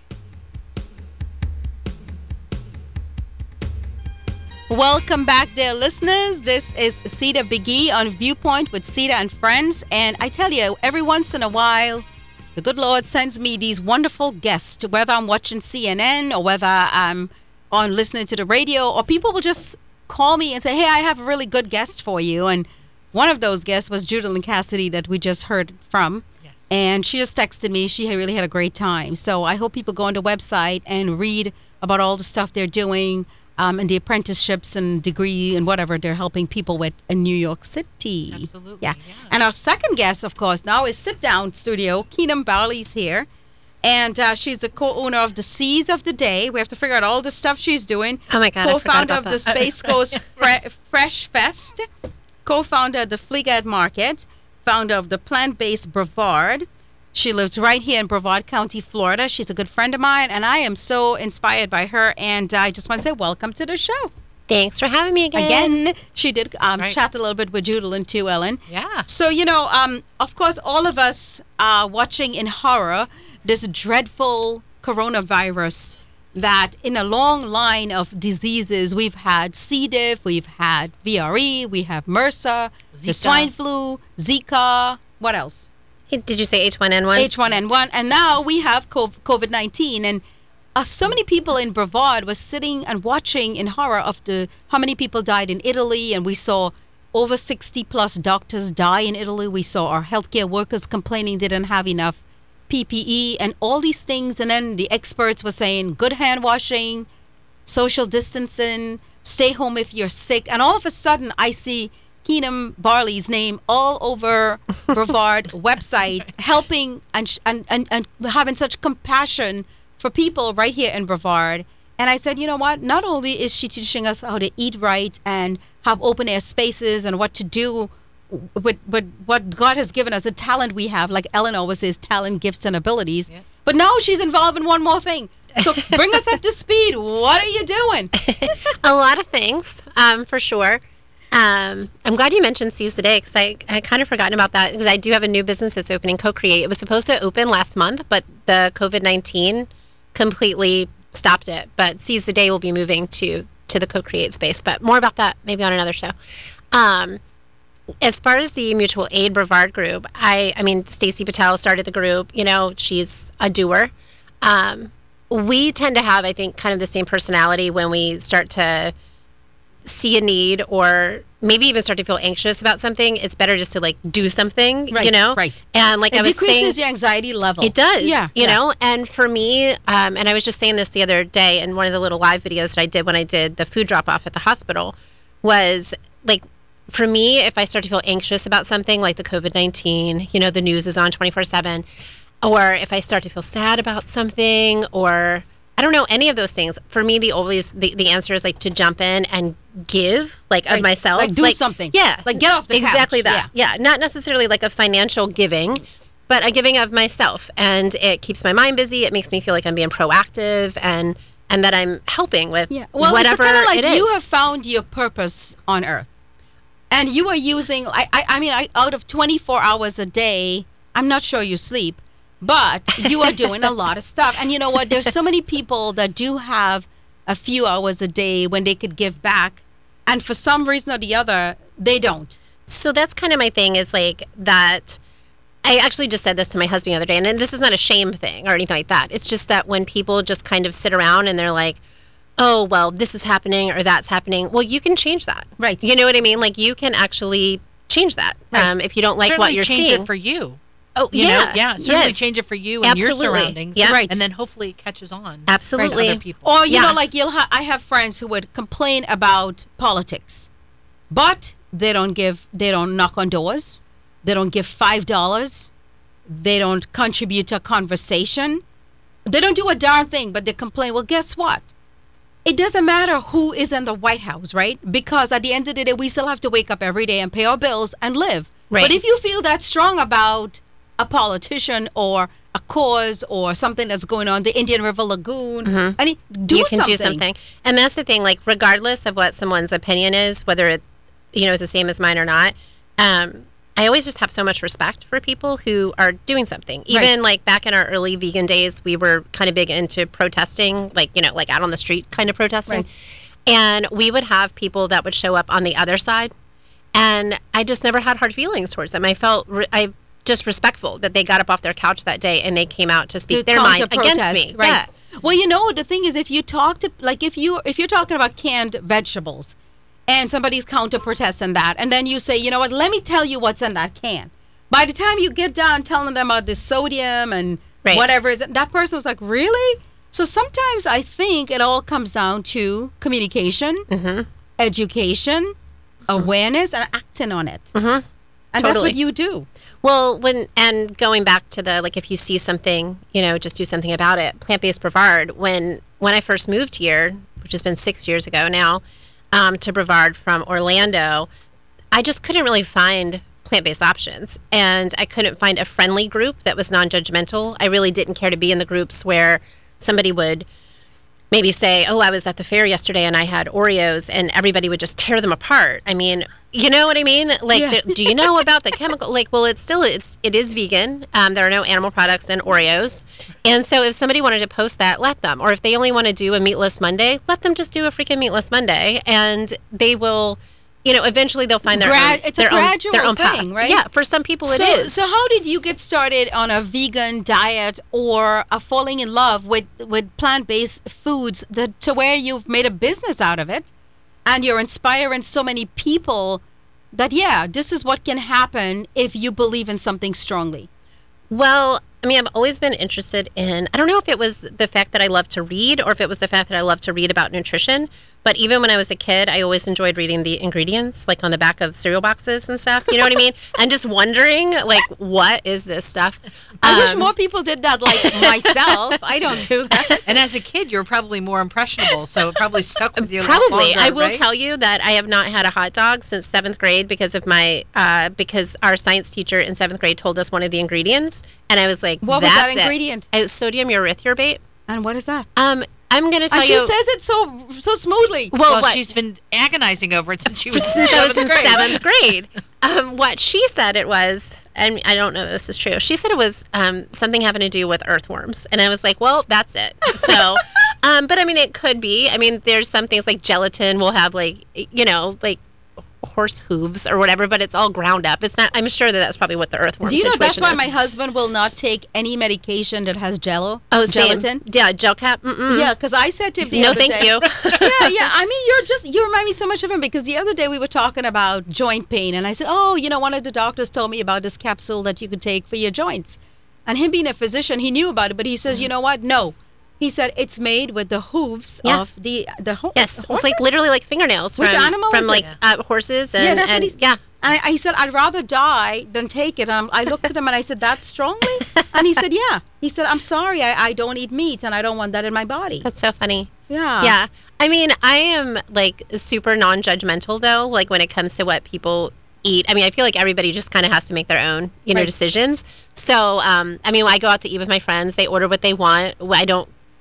S2: Welcome back, dear listeners. This is Sita Biggie on Viewpoint with Sita and Friends. And I tell you, every once in a while, the good Lord sends me these wonderful guests, whether I'm watching C N N or whether I'm on listening to the radio, or people will just call me and say, hey, I have a really good guest for you. And one of those guests was Judalyn Cassidy that we just heard from.
S3: Yes.
S2: And she just texted me. She had really had a great time. So I hope people go on the website and read about all the stuff they're doing. Um, and the apprenticeships and degree and whatever they're helping people with in New York City.
S3: Absolutely,
S2: Yeah.
S3: yeah.
S2: And our second guest, of course, now is Sit Down Studio. Keenan Barley's here. And uh, she's the co-owner of the Seas of the Day. We have to figure out all the stuff she's doing.
S4: Oh, my God, I forgot
S2: Co-founder
S4: about
S2: of the
S4: that.
S2: Space Coast Fre- Fresh Fest. Co-founder of the Fleegad Market. Founder of the Plant-Based Brevard. She lives right here in Brevard County, Florida. She's a good friend of mine, and I am so inspired by her. And I just want to say welcome to the show.
S4: Thanks for having me again.
S2: Again, she did um,
S3: Right.
S2: chat a little bit with Judalyn too, Ellen.
S3: Yeah.
S2: So, you know, um, of course, all of us are watching in horror this dreadful coronavirus that in a long line of diseases, we've had C. diff, we've had V R E, we have MRSA, the
S3: Zika.
S2: swine flu, Zika, what else?
S4: Did you say H one N one?
S2: H one N one, and now we have COVID nineteen. And uh, so many people in Brevard were sitting and watching in horror of the how many people died in Italy, and we saw over sixty plus doctors die in Italy. We saw our healthcare workers complaining they didn't have enough P P E and all these things. And then the experts were saying good hand washing, social distancing, stay home if you're sick. And all of a sudden, I see Keenan Barley's name all over Brevard website, helping and, sh- and and and having such compassion for people right here in Brevard. And I said, you know what? Not only is she teaching us how to eat right and have open air spaces and what to do with, with what God has given us, the talent we have, like Ellen always says, talent, gifts, and abilities.
S3: Yeah.
S2: But now she's involved in one more thing. So bring us up to speed. What are you doing?
S4: A lot of things, um, for sure. Um, I'm glad you mentioned Seize the Day because I I had kind of forgotten about that because I do have a new business that's opening, Co-Create. It was supposed to open last month, but the COVID nineteen completely stopped it. But Seize the Day will be moving to to the Co-Create space. But more about that maybe on another show. Um, as far as the Mutual Aid Brevard group, I I mean Stacy Patel started the group. You know, she's a doer. Um, we tend to have, I think, kind of the same personality when we start to see a need or maybe even start to feel anxious about something. It's better just to like do something,
S2: Right,
S4: you know?
S2: right.
S4: And like
S2: It
S4: I was
S2: decreases
S4: saying,
S2: your anxiety level.
S4: it does,
S2: Yeah.
S4: you
S2: yeah.
S4: know? And for me, um, and I was just saying this the other day in one of the little live videos that I did when I did the food drop off at the hospital was like, for me, if I start to feel anxious about something like the COVID nineteen, you know, the news is on twenty-four seven, or if I start to feel sad about something or I don't know, any of those things. For me, the always the, the answer is like to jump in and give, like
S2: Like-
S4: of myself,
S2: like do something.
S4: Yeah,
S2: Like get off the couch.
S4: exactly that. Yeah. not necessarily like a financial giving, but a giving of myself, and it keeps my mind busy. It makes me feel like I'm being proactive and and that I'm helping with
S2: Yeah. Well,
S4: whatever
S2: it's kind of like
S4: it is.
S2: you have found your purpose on earth. and you are using, I, I, I mean, I, out of twenty-four hours a day, I'm not sure you sleep, but you are doing a lot of stuff. And you know what? There's so many people that do have a few hours a day when they could give back, and for some reason or the other, they don't.
S4: So that's kind of my thing is like that. I actually just said this to my husband the other day, and this is not a shame thing or anything like that. It's just that when people just kind of sit around and they're like, oh, well, this is happening or that's happening. Well, you can change that.
S2: Right.
S4: You know what I mean? Like you can actually change that
S2: Right.
S4: um, if you don't like
S3: certainly
S4: what you're
S3: change
S4: seeing.
S3: it for you.
S4: oh,
S3: You
S4: yeah.
S3: know? Yeah, certainly
S4: Yes.
S3: change it for you and your
S4: Absolutely.
S3: surroundings.
S4: Yeah.
S2: Right.
S3: And then hopefully it catches on.
S4: Absolutely.
S3: To other people.
S2: Or, you
S4: Yeah.
S2: know, like you'll ha- I have friends who would complain about politics, but they don't give, they don't knock on doors. They don't give five dollars. They don't contribute to a conversation. They don't do a darn thing, but they complain. Well, guess what? It doesn't matter who is in the White House, right? Because at the end of the day, we still have to wake up every day and pay our bills and live.
S4: Right.
S2: But if you feel that strong about a politician or a cause or something that's going on, the Indian River Lagoon, I mean, do
S4: you can
S2: something.
S4: do something. And that's the thing, like regardless of what someone's opinion is, whether it, you know, is the same as mine or not, um, I always just have so much respect for people who are doing something. Even
S2: Right.
S4: like back in our early vegan days, we were kind of big into protesting, like, you know, like out on the street kind of protesting.
S2: Right.
S4: And we would have people that would show up on the other side. And I just never had hard feelings towards them. I felt, re- I just respectful that they got up off their couch that day and they came out to speak
S2: To
S4: their mind
S2: counter-protest,
S4: against me.
S2: right?
S4: Yeah.
S2: Well, you know, the thing is, if you talk to, like, if you if you're talking about canned vegetables, and somebody's counter protesting that, and then you say, you know what, let me tell you what's in that can. By the time you get done telling them about the sodium and
S4: Right.
S2: whatever is, that person was like, really? So sometimes I think it all comes down to communication,
S4: Mm-hmm.
S2: education, awareness, and acting on it. Mm-hmm. And that's
S4: Totally.
S2: what you do.
S4: Well, when and going back to the like, if you see something, you know, just do something about it. Plant-based Brevard. When when I first moved here, which has been six years ago now, um, to Brevard from Orlando, I just couldn't really find plant-based options, and I couldn't find a friendly group that was non-judgmental. I really didn't care to be in the groups where somebody would maybe say, oh, I was at the fair yesterday and I had Oreos, and everybody would just tear them apart. I mean, you know what I mean? Like,
S2: Yeah.
S4: the- do you know about the chemical? Like, well, it's still, it's, it is vegan. Um, there are no animal products in Oreos. And so if somebody wanted to post that, let them. Or if they only want to do a meatless Monday, let them just do a freaking meatless Monday, and they will, you know, eventually they'll find their
S2: Grad-
S4: own,
S2: it's a
S4: their own,
S2: gradual
S4: their own path.
S2: thing, right?
S4: Yeah, for some people it
S2: so,
S4: is.
S2: So how did you get started on a vegan diet or a falling in love with, with plant-based foods that, to where you've made a business out of it and you're inspiring so many people that, yeah, this is what can happen if you believe in something strongly?
S4: Well, I mean, I've always been interested in, I don't know if it was the fact that I love to read or if it was the fact that I love to read about nutrition. But even when I was a kid, I always enjoyed reading the ingredients, like on the back of cereal boxes and stuff. You know what I mean? And just wondering, like, what is this stuff?
S2: I wish
S4: Um,
S2: more people did that like myself. I don't do that.
S3: And as a kid, you were probably more impressionable, so it probably stuck with you. a lot
S4: Probably.
S3: longer,
S4: I will
S3: right?
S4: tell you that I have not had a hot dog since seventh grade because of my, uh, because our science teacher in seventh grade told us one of the ingredients. And I was like,
S2: What was
S4: that's
S2: that ingredient?
S4: It. It's sodium urethiorbate.
S2: And what is that?
S4: Um, I'm going to tell
S2: And she
S4: you.
S2: says it so so smoothly.
S4: well,
S3: Well,
S4: what-
S3: she's been agonizing over it since she was
S4: since I was in
S3: seventh grade.
S4: seventh grade. Um, what she said it was, and I don't know if this is true. She said it was um, something having to do with earthworms, and I was like, well, that's it. So, um, but I mean, it could be. I mean, there's some things like gelatin will have like, you know, like horse hooves or whatever, but it's all ground up. It's not. I'm sure that that's probably what the earthworm
S2: Do you know
S4: situation
S2: that's why
S4: is.
S2: my husband will not take any medication that has jello?
S4: oh, same.
S2: gelatin.
S4: Yeah, gel cap. Mm-mm.
S2: Yeah, because I said to him the
S4: No,
S2: other
S4: thank
S2: day.
S4: you.
S2: yeah, yeah. I mean, you're just you remind me so much of him because the other day we were talking about joint pain, and I said, oh, you know, one of the doctors told me about this capsule that you could take for your joints, and him being a physician, he knew about it, but he says, you know what? No. He said it's made with the hooves
S4: Yeah.
S2: of the the ho-
S4: Yes, it's
S2: horses?
S4: like literally like fingernails
S2: Which
S4: from,
S2: animal
S4: from
S2: is
S4: like
S2: it?
S4: uh, horses and
S2: yeah, that's
S4: and
S2: what he
S4: yeah.
S2: And I, I said, I'd rather die than take it. And I looked at him and I said, that strongly? And he said, yeah. He said, I'm sorry, I, I don't eat meat and I don't want that in my body.
S4: That's so funny.
S2: Yeah.
S4: Yeah. I mean, I am like super non-judgmental though, like when it comes to what people eat. I mean, I feel like everybody just kind of has to make their own, you know,
S2: Right.
S4: decisions. So, um, I mean, when I go out to eat with my friends, they order what they want. I don't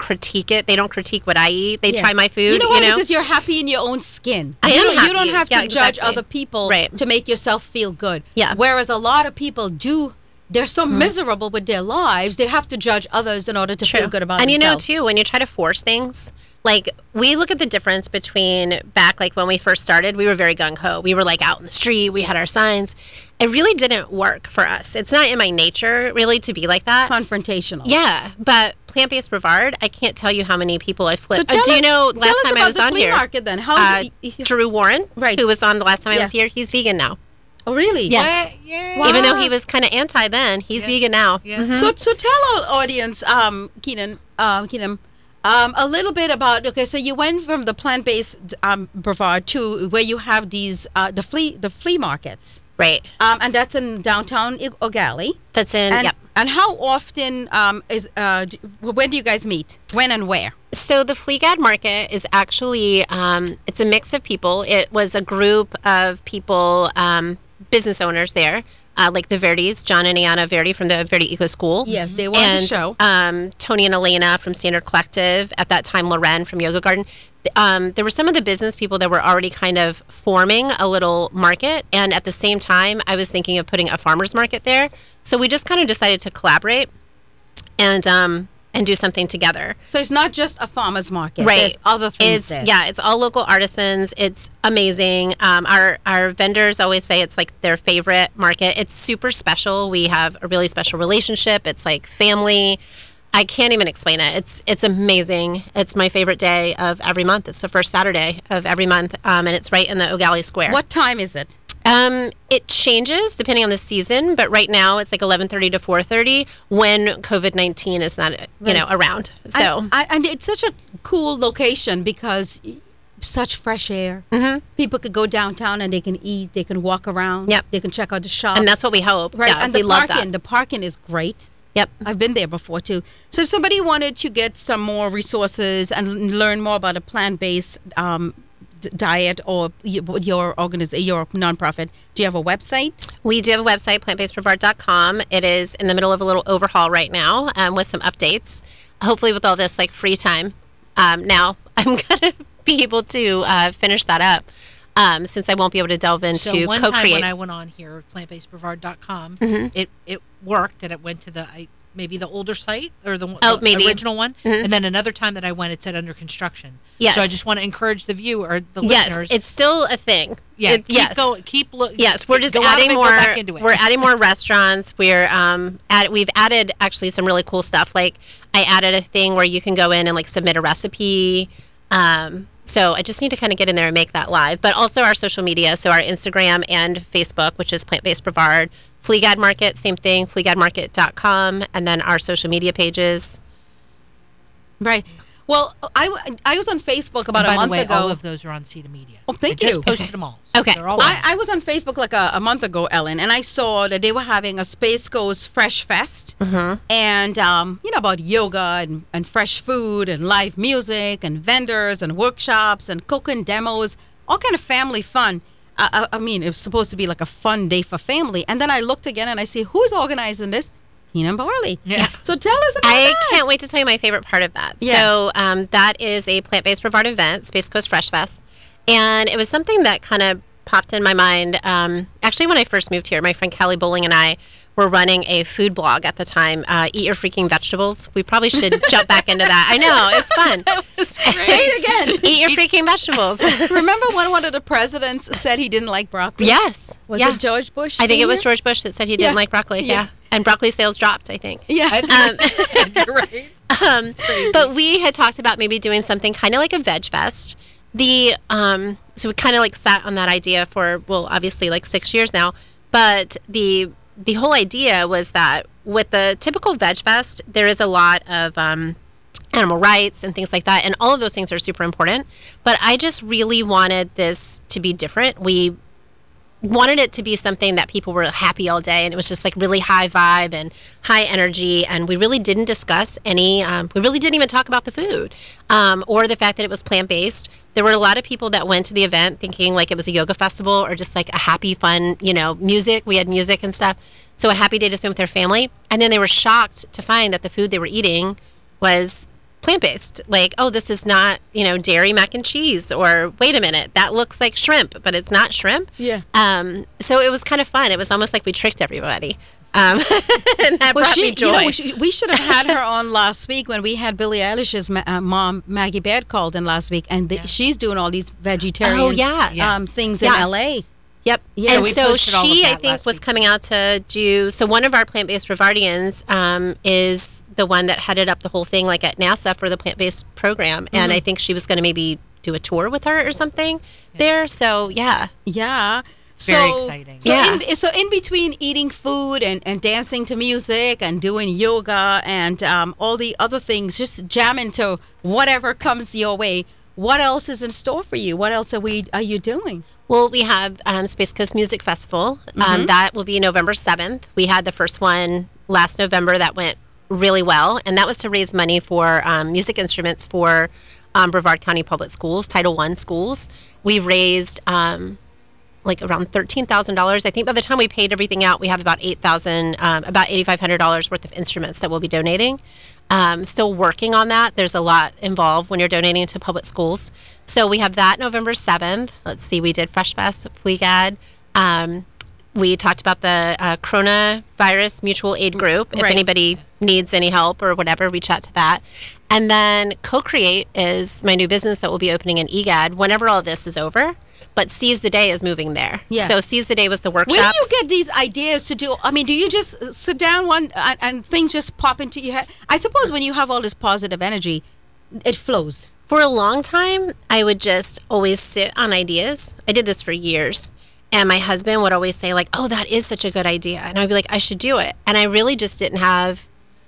S4: critique it. They don't critique what I eat. They
S2: Yeah.
S4: try my food.
S2: You know what?
S4: You know?
S2: Because you're happy in your own skin.
S4: I
S2: you
S4: am
S2: don't,
S4: happy.
S2: You don't have to
S4: Yeah,
S2: judge
S4: exactly.
S2: other people
S4: Right.
S2: to make yourself feel good.
S4: Yeah.
S2: Whereas a lot of people do. They're so miserable with their lives. They have to judge others in order to feel good about
S4: and
S2: themselves.
S4: you know too, when you try to force things, like we look at the difference between back like when we first started, we were very gung ho. We were like out in the street, we had our signs. It really didn't work for us. It's not in my nature really to be like that.
S2: Confrontational.
S4: Yeah, but Plant Based Brevard, I can't tell you how many people I
S2: So
S4: flipped.
S2: tell
S4: Uh, do you
S2: us-
S4: know
S2: tell
S4: last
S2: us
S4: time I
S2: about
S4: was
S2: the
S4: on
S2: flea
S4: here?
S2: market then. How
S4: uh,
S2: y- y-
S4: Drew Warren,
S2: Right.
S4: who was on the last time I was
S2: Yeah.
S4: here, he's vegan now.
S2: Oh, really?
S4: Yes.
S3: Yay.
S4: Even though he was kind of anti then, he's vegan now.
S3: Yeah.
S2: So, so tell our audience, um, Keenan, um, Keenan, um, a little bit about. Okay, so you went from the plant-based um, Brevard to where you have these uh, the flea the flea markets,
S4: Right.
S2: um, and that's in downtown I- Ogali.
S4: That's in,
S2: And,
S4: yep.
S2: and how often um, is uh, d- when do you guys meet? When and where?
S4: So the Fleegad Market is actually, um, it's a mix of people. It was a group of people, um, business owners there, uh, like the Verdis, John and Anna Verdi from the Verdi Eco School.
S2: Yes, they were on the
S4: and,
S2: show.
S4: Um, Tony and Elena from Standard Collective. At that time, Loren from Yoga Garden. Um, there were some of the business people that were already kind of forming a little market. And at the same time, I was thinking of putting a farmer's market there. So we just kind of decided to collaborate and um, and do something together.
S2: So it's not just a farmer's market.
S4: Right.
S2: There's other things
S4: It's
S2: there.
S4: yeah, it's all local artisans. It's amazing. Um, our our vendors always say it's like their favorite market. It's super special. We have a really special relationship. It's like family. I can't even explain it. It's it's amazing. It's my favorite day of every month. It's the first Saturday of every month, um, and it's right in the Ogali Square.
S2: What time is it?
S4: Um, it changes depending on the season, but right now it's like eleven thirty to four thirty when COVID nineteen is not, you know, around. So
S2: and, I- and it's such a cool location because such fresh air. Mm-hmm. People could go downtown and they can eat, they can walk around,
S4: Yep.
S2: they can check out the shops.
S4: and that's what we hope.
S2: right.
S4: Yeah,
S2: and
S4: we
S2: the
S4: love
S2: parking,
S4: that.
S2: the parking is great.
S4: Yep.
S2: I've been there before too. So if somebody wanted to get some more resources and learn more about a plant-based um, d- diet or y- your organization, your nonprofit, do you have a website?
S4: We do have a website, plant based brevard dot com. It is in the middle of a little overhaul right now um, with some updates. Hopefully, with all this like free time, um, now I'm going to be able to uh, finish that up um, since I won't be able to delve into
S3: So one time
S4: co-create.
S3: when I went on here, plant based brevard dot com,
S4: Mm-hmm.
S3: it it worked and it went to the I, maybe the older site or the,
S4: Oh,
S3: the
S4: maybe.
S3: original one, and then another time that I went, it said under construction.
S4: Yes.
S3: So I just want to encourage the viewer, the
S4: Yes,
S3: listeners.
S4: it's still a thing.
S3: yeah,
S4: It-
S3: keep
S4: yes.
S3: going, keep look.
S4: Yes, we're just
S3: go out of
S4: adding
S3: it, go
S4: more.
S3: back into it.
S4: We're adding more restaurants. We're um, add, we've added actually some really cool stuff. Like I added a thing where you can go in and like submit a recipe. Um, so I just need to kind of get in there and make that live. But also our social media, so our Instagram and Facebook, which is Plant Based Brevard. Fleegad Market, same thing, fleegad market dot com, and then our social media pages.
S2: Right. Well, I, w- I was on Facebook about
S3: And by
S2: a month
S3: the way,
S2: ago.
S3: all of those are on Cedar Media.
S2: Oh, thank
S3: I
S2: you.
S3: just posted them all. So
S4: Okay.
S3: they're all
S2: I,
S3: on.
S2: I was on Facebook like a, a month ago, Ellen, and I saw that they were having a Space Coast Fresh Fest, and um, you know about yoga and, and fresh food and live music and vendors and workshops and cooking demos, all kind of family fun. I, I, I mean, it was supposed to be like a fun day for family, and then I looked again and I see who's organizing this. Keenan Barley.
S3: Yeah.
S2: So tell us about
S4: I
S2: that.
S4: can't wait to tell you my favorite part of that.
S2: Yeah.
S4: So um, that is a plant-based Brevard event, Space Coast Fresh Fest, and it was something that kind of popped in my mind. Um, actually, when I first moved here, my friend Callie Bowling and I were running a food blog at the time. Uh, Eat Your Freaking Vegetables. We probably should jump back into that. I know it's fun.
S2: Say it again.
S4: Eat your freaking vegetables.
S2: Remember when one of the presidents said he didn't like broccoli?
S4: Yes.
S2: Was
S4: yeah.
S2: it George Bush?
S4: I think it was
S2: Senior?
S4: George Bush that said he didn't
S2: Yeah.
S4: like broccoli.
S2: Yeah.
S4: Yeah. And broccoli sales dropped, I think.
S2: Yeah.
S4: Um,
S3: You're right.
S4: Um, but we had talked about maybe doing something kind of like a veg fest. The um, so we kind of like sat on that idea for well, obviously like six years now. But the the whole idea was that with the typical veg fest, there is a lot of um, animal rights and things like that, and all of those things are super important. But I just really wanted this to be different. We wanted it to be something that people were happy all day, and it was just like really high vibe and high energy, and we really didn't discuss any um, we really didn't even talk about the food um, or the fact that it was plant-based. There were a lot of people that went to the event thinking like it was a yoga festival or just like a happy fun, you know, music. We had music and stuff, so a happy day to spend with their family. And then they were shocked to find that the food they were eating was plant-based. Like, oh, this is not, you know, dairy mac and cheese, or wait a minute, that looks like shrimp, but it's not shrimp.
S2: Yeah.
S4: Um, so it was kind of fun. It was almost like we tricked everybody. Um, and that
S2: Well,
S4: brought
S2: she,
S4: me joy.
S2: you know, we should, we should have had her on last week when we had Billie Eilish's ma- uh, mom, Maggie Baird, called in last week, and the, she's doing all these vegetarian
S4: Oh, yeah.
S2: um, things
S4: Yeah.
S2: in L A.
S4: Yep.
S2: Yeah,
S4: and
S3: we
S4: so
S3: posted all of
S4: she, I
S3: that
S4: think,
S3: last
S4: was
S3: week.
S4: coming out to do. So one of our plant-based Rivardians um, is the one that headed up the whole thing, like at NASA for the plant-based program,
S2: Mm-hmm.
S4: and I think she was going to maybe do a tour with her or something there. So yeah,
S2: Yeah.
S3: Very
S2: so,
S3: exciting.
S2: So,
S4: Yeah.
S2: in, so in between eating food and, and dancing to music and doing yoga and um, all the other things, just jam into whatever comes your way. What else is in store for you? What else are we are you doing?
S4: well, we have um, Space Coast Music Festival. Um, that will be November seventh. We had the first one last November that went really well, and that was to raise money for um, music instruments for um, Brevard County Public Schools, Title One schools. We raised um, like around thirteen thousand dollars. I think by the time we paid everything out, we have about eight thousand, um, about eighty five hundred dollars worth of instruments that we'll be donating. Um, still working on that. There's a lot involved when you're donating to public schools. So we have that November seventh. Let's see, we did Fresh Fest, Fleegad. Um, we talked about the uh, coronavirus mutual aid group. If
S2: Right.
S4: anybody needs any help or whatever, reach out to that. And then Co-Create is my new business that will be opening in E G A D whenever all this is over. But Seize the Day is moving there.
S2: Yeah.
S4: So Seize the Day was the workshops.
S2: Where do you get these ideas to do? I mean, do you just sit down one and, and things just pop into your head? I suppose when you have all this positive energy, it flows.
S4: For a long time, I would just always sit on ideas. I did this for years. And my husband would always say, like, oh, that is such a good idea. And I'd be like, I should do it. And I really just didn't have,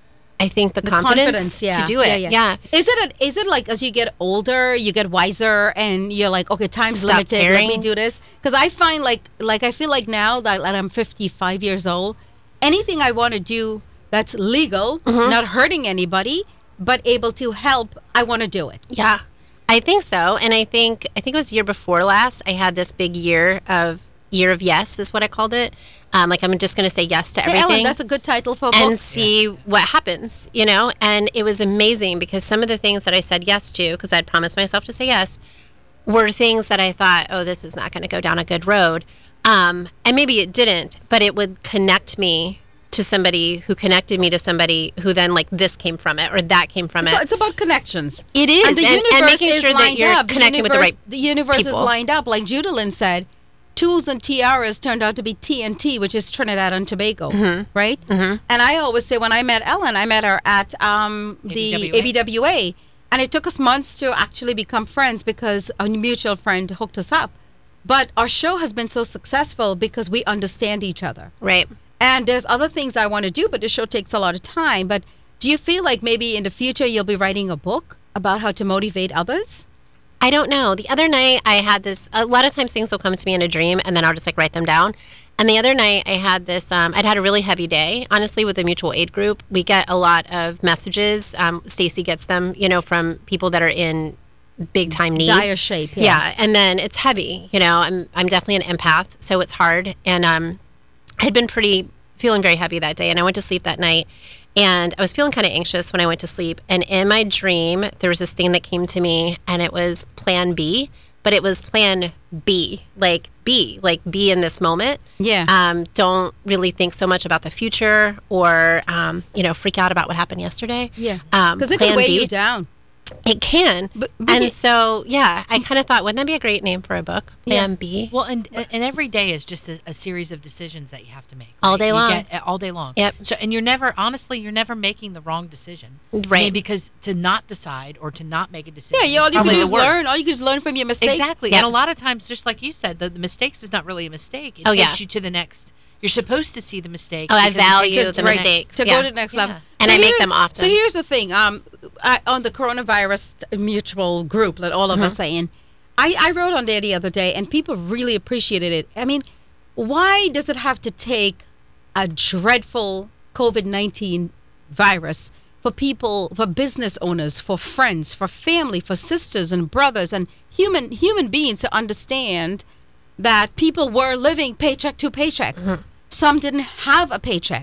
S4: I think, the,
S2: The
S4: confidence,
S2: yeah.
S4: to do it.
S2: Yeah,
S4: Yeah.
S2: yeah. Is it a, is it like as you get older, you get wiser, and you're like, okay, time's
S4: Stop
S2: limited. Let me
S4: caring.
S2: do this. Because I find like like I feel like now that, that I'm fifty-five years old, anything I want to do that's legal,
S4: Mm-hmm.
S2: not hurting anybody, but able to help, I want to do it.
S4: Yeah, I think so. And I think I think it was year before last, I had this big year of year of yes is what I called it. Um, like I'm just going to say yes to
S2: Hey,
S4: everything.
S2: Ellen, that's a good title for a
S4: and
S2: book.
S4: see what happens, you know? And it was amazing because some of the things that I said yes to, because I'd promised myself to say yes, were things that I thought, oh, this is not going to go down a good road. Um, and maybe it didn't, but it would connect me to somebody who connected me to somebody who then like this came from it or that came from
S2: So
S4: it.
S2: it's about connections.
S4: It is,
S2: and, the
S4: and- and
S2: universe
S4: making
S2: is
S4: sure that
S2: lined
S4: you're
S2: up.
S4: connecting with the
S2: universe-
S4: right
S2: The universe is
S4: people.
S2: lined up, like Judalyn said. Tools and tiaras turned out to be T N T, which is Trinidad and Tobago,
S4: Mm-hmm.
S2: right? And I always say when I met Ellen, I met her at um, the
S3: A B W A.
S2: A B W A, and it took us months to actually become friends because a mutual friend hooked us up. But our show has been so successful because we understand each other.
S4: Right.
S2: And there's other things I want to do, but the show takes a lot of time. But do you feel like maybe in the future you'll be writing a book about how to motivate others?
S4: I don't know. The other night I had this, a lot of times things will come to me in a dream and then I'll just like write them down. And the other night I had this, um, I'd had a really heavy day, honestly, with the mutual aid group. We get a lot of messages. Um, Stacy gets them, you know, from people that are in big time need.
S2: Dire shape, yeah.
S4: Yeah. And then it's heavy, you know, I'm, I'm definitely an empath, so it's hard. And um, I had been pretty, feeling very heavy that day. And I went to sleep that night. And I was feeling kind of anxious when I went to sleep. And in my dream, there was this thing that came to me, and it was Plan B, but it was Plan B, like B, like be in this moment.
S2: Yeah.
S4: Um, don't really think so much about the future or, um, you know, freak out about what happened yesterday.
S2: Yeah.
S4: Um,
S2: Because it
S4: Plan
S2: can weigh
S4: B.
S2: you down.
S4: It can.
S2: But- but
S4: and
S2: you-
S4: so, yeah, I kind of thought, wouldn't that be a great name for a book? Plan
S2: Yeah.
S4: B.
S3: Well, and and every day is just a, a series of decisions that you have to make
S4: All
S3: right?
S4: day
S3: You
S4: long.
S3: get- all day long.
S4: Yep.
S3: So, and you're never, honestly, you're never making the wrong decision, I mean,
S4: Right.
S3: because to not decide or to not make a decision,
S2: Yeah, you, all
S3: is
S2: you can
S3: probably
S2: do
S3: the
S2: is
S3: worst.
S2: learn. All you can do is learn from your mistakes.
S3: Exactly.
S4: Yep.
S3: And a lot of times, just like you said, the, the mistakes is not really a mistake. It
S4: Oh,
S3: takes
S4: yeah.
S3: you to the next. You're supposed to see the mistake.
S4: Oh, I
S3: because it takes
S4: value
S3: you
S4: the
S3: to next-
S4: mistakes.
S2: To
S4: Yeah.
S2: go to the next
S3: Yeah.
S2: level.
S4: And I make
S2: here-
S4: them often.
S2: So here's the thing. Um, I, on the coronavirus mutual group that all of us are in, I, I wrote on there the other day, and people really appreciated it. I mean, why does it have to take a dreadful COVID nineteen virus for people, for business owners, for friends, for family, for sisters and brothers and human human beings to understand that people were living paycheck to paycheck. Some didn't have a paycheck.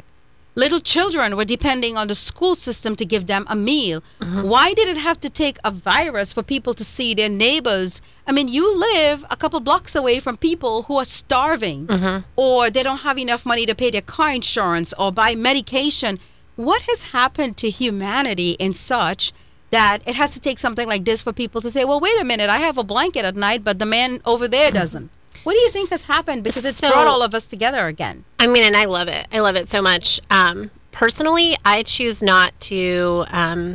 S2: Little children were depending on the school system to give them a meal. Why did it have to take a virus for people to see their neighbors? I mean, you live a couple blocks away from people who are starving or they don't have enough money to pay their car insurance or buy medication. What has happened to humanity in such that it has to take something like this for people to say, well, wait a minute, I have a blanket at night, but the man over there doesn't. What do you think has happened? Because it's
S4: So-
S2: brought all of us together again.
S4: I mean, and I love it. I love it so much. Um, personally, I choose not to. Um,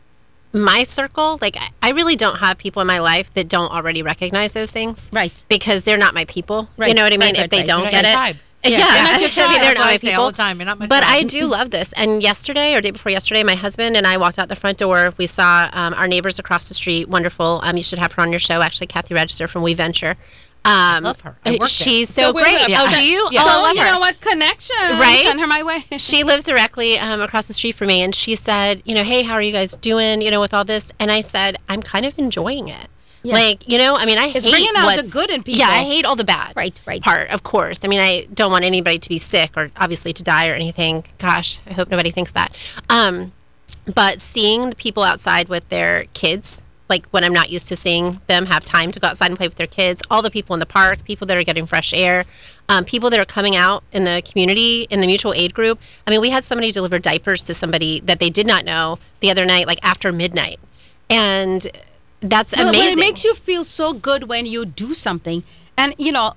S4: my circle, like, I- I really don't have people in my life that don't already recognize those things.
S2: Right.
S4: Because they're not my people. You
S2: Right,
S4: know what I mean?
S2: right,
S4: if
S2: right,
S4: they
S2: right.
S4: don't
S3: You're
S4: get
S3: not
S4: it.
S3: your tribe.
S4: Yeah,
S2: Yeah, you're not your
S4: I mean,
S2: tribe.
S4: they're
S3: That's
S4: not
S3: what
S4: my
S3: I say
S4: people.
S3: all the time. You're not my
S4: But
S3: tribe.
S4: I do love this. And yesterday or day before yesterday, my husband and I walked out the front door. We saw um, our neighbors across the street. Wonderful. Um, you should have her on your show, actually, Kathy Register from We Venture. Um,
S3: love her. I work there.
S4: she's so,
S2: So we're
S4: great.
S2: good.
S4: Oh,
S2: Okay.
S4: do you?
S3: Yeah.
S4: Oh,
S2: So,
S4: I love
S2: you
S4: her.
S2: know what? Connection.
S4: Right?
S2: Send her my way.
S4: She lives directly um, across the street from me, and she said, you know, hey, how are you guys doing, you know, with all this? And I said, I'm kind of enjoying it.
S2: Yeah.
S4: Like, you know, I mean, I
S2: It's
S4: hate
S2: bringing out the
S4: what's-
S2: good in people.
S4: Yeah, I hate all the bad
S2: Right, right.
S4: part, of course. I mean, I don't want anybody to be sick or obviously to die or anything. Gosh, I hope nobody thinks that. Um, but seeing the people outside with their kids, like when I'm not used to seeing them have time to go outside and play with their kids, all the people in the park, people that are getting fresh air, um, people that are coming out in the community, in the mutual aid group. I mean, we had somebody deliver diapers to somebody that they did not know the other night, like after midnight. And that's
S2: But-
S4: amazing.
S2: But it makes you feel so good when you do something. And you know,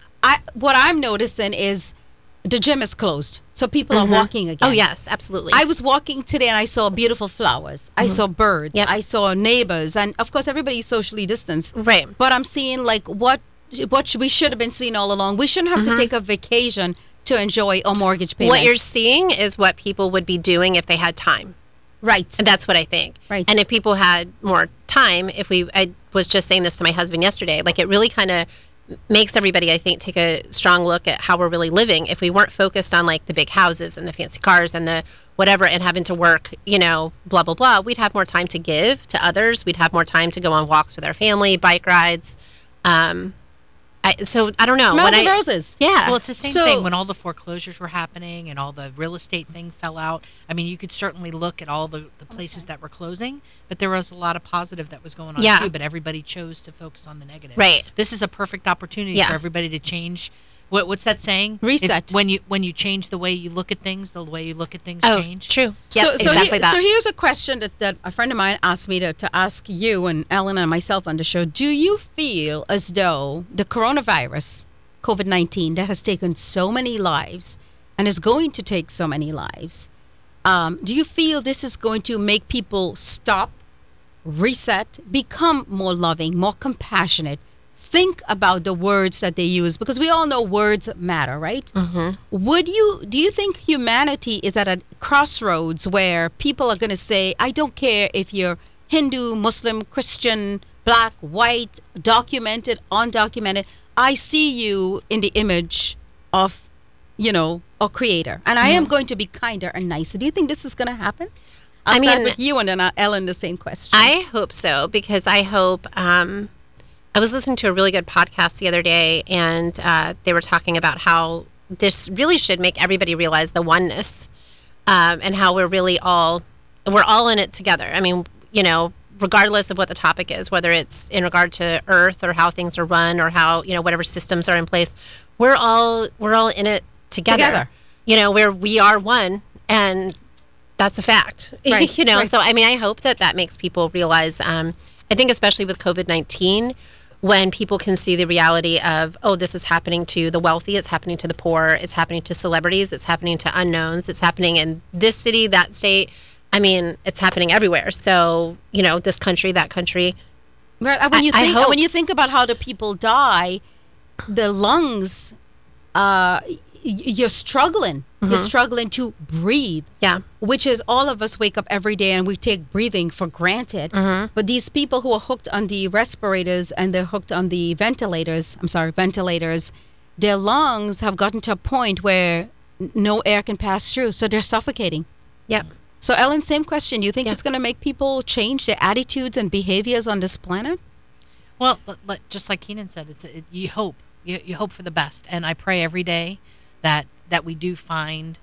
S2: I what I'm noticing is the gym is closed, so people are walking again.
S4: Oh, yes, absolutely.
S2: I was walking today and I saw beautiful flowers. I saw birds.
S4: Yep.
S2: I saw neighbors, and of course everybody's socially distanced.
S4: Right.
S2: But I'm seeing like what what we should have been seeing all along. We shouldn't have to take a vacation to enjoy a mortgage payment.
S4: What you're seeing is what people would be doing if they had time.
S2: right.
S4: And that's what I think.
S2: Right.
S4: And if people had more time, if we, I was just saying this to my husband yesterday, like it really kind of makes everybody, I think, take a strong look at how we're really living. If we weren't focused on like the big houses and the fancy cars and the whatever and having to work, you know, blah, blah, blah, we'd have more time to give to others. We'd have more time to go on walks with our family, bike rides. Um, I, so I don't know.
S2: Smell
S4: When
S2: the
S4: I-
S2: roses.
S4: Yeah.
S3: Well, it's the same
S2: So-
S3: thing when all the foreclosures were happening and all the real estate thing fell out. I mean, you could certainly look at all the, the places that were closing, but there was a lot of positive that was going on
S4: Yeah.
S3: too, but everybody chose to focus on the negative.
S4: Right.
S3: This is a perfect opportunity
S4: Yeah.
S3: for everybody to change. What, what's that saying?
S2: Reset.
S3: If- when you when you change the way you look at things, the way you look at things
S4: oh,
S3: change.
S4: true.
S2: So,
S4: Yep,
S2: so,
S4: exactly
S2: here-
S4: that.
S2: so here's a question that, that a friend of mine asked me to, to ask you and Ellen and myself on the show. Do you feel as though the coronavirus, COVID nineteen, that has taken so many lives and is going to take so many lives, um, do you feel this is going to make people stop, reset, become more loving, more compassionate, think about the words that they use? Because we all know words matter, right? Mm-hmm. Would you, do you think humanity is at a crossroads where people are going to say, I don't care if you're Hindu, Muslim, Christian, black, white, documented, undocumented, I see you in the image of, you know, a creator, and I am going to be kinder and nicer. Do you think this is going to happen? I'll
S4: I
S2: start
S4: mean,
S2: with you and then I'll Ellen the same question.
S4: I hope so, because I hope. Um, I was listening to a really good podcast the other day, and uh, they were talking about how this really should make everybody realize the oneness, um, and how we're really all we're all in it together. I mean, you know, regardless of what the topic is, whether it's in regard to Earth or how things are run or how, you know, whatever systems are in place, we're all we're all in it together.
S2: Together.
S4: You know, where we are one, and that's a fact.
S2: Right,
S4: you know,
S2: right.
S4: so I mean, I hope that that makes people realize. Um, I think especially with COVID nineteen, when people can see the reality of, oh, this is happening to the wealthy, it's happening to the poor, it's happening to celebrities, it's happening to unknowns, it's happening in this city, that state. I mean, it's happening everywhere. So, you know, this country, that country.
S2: Right. and When you
S4: I- I
S2: think
S4: hope-
S2: when you think about how the people die, the lungs, uh, y- you're struggling.
S4: Mm-hmm.
S2: You're struggling to breathe.
S4: Yeah.
S2: Which is all of us wake up every day and we take breathing for granted.
S4: Mm-hmm.
S2: But these people who are hooked on the respirators and they're hooked on the ventilators, I'm sorry, ventilators, their lungs have gotten to a point where n- no air can pass through. So they're suffocating.
S4: Yep.
S2: So Ellen, same question. Do you think
S4: Yeah.
S2: it's going to make people change their attitudes and behaviors on this planet?
S3: Well, but, but just like Keenan said, it's it, you hope you, you hope for the best, and I pray every day that that we do find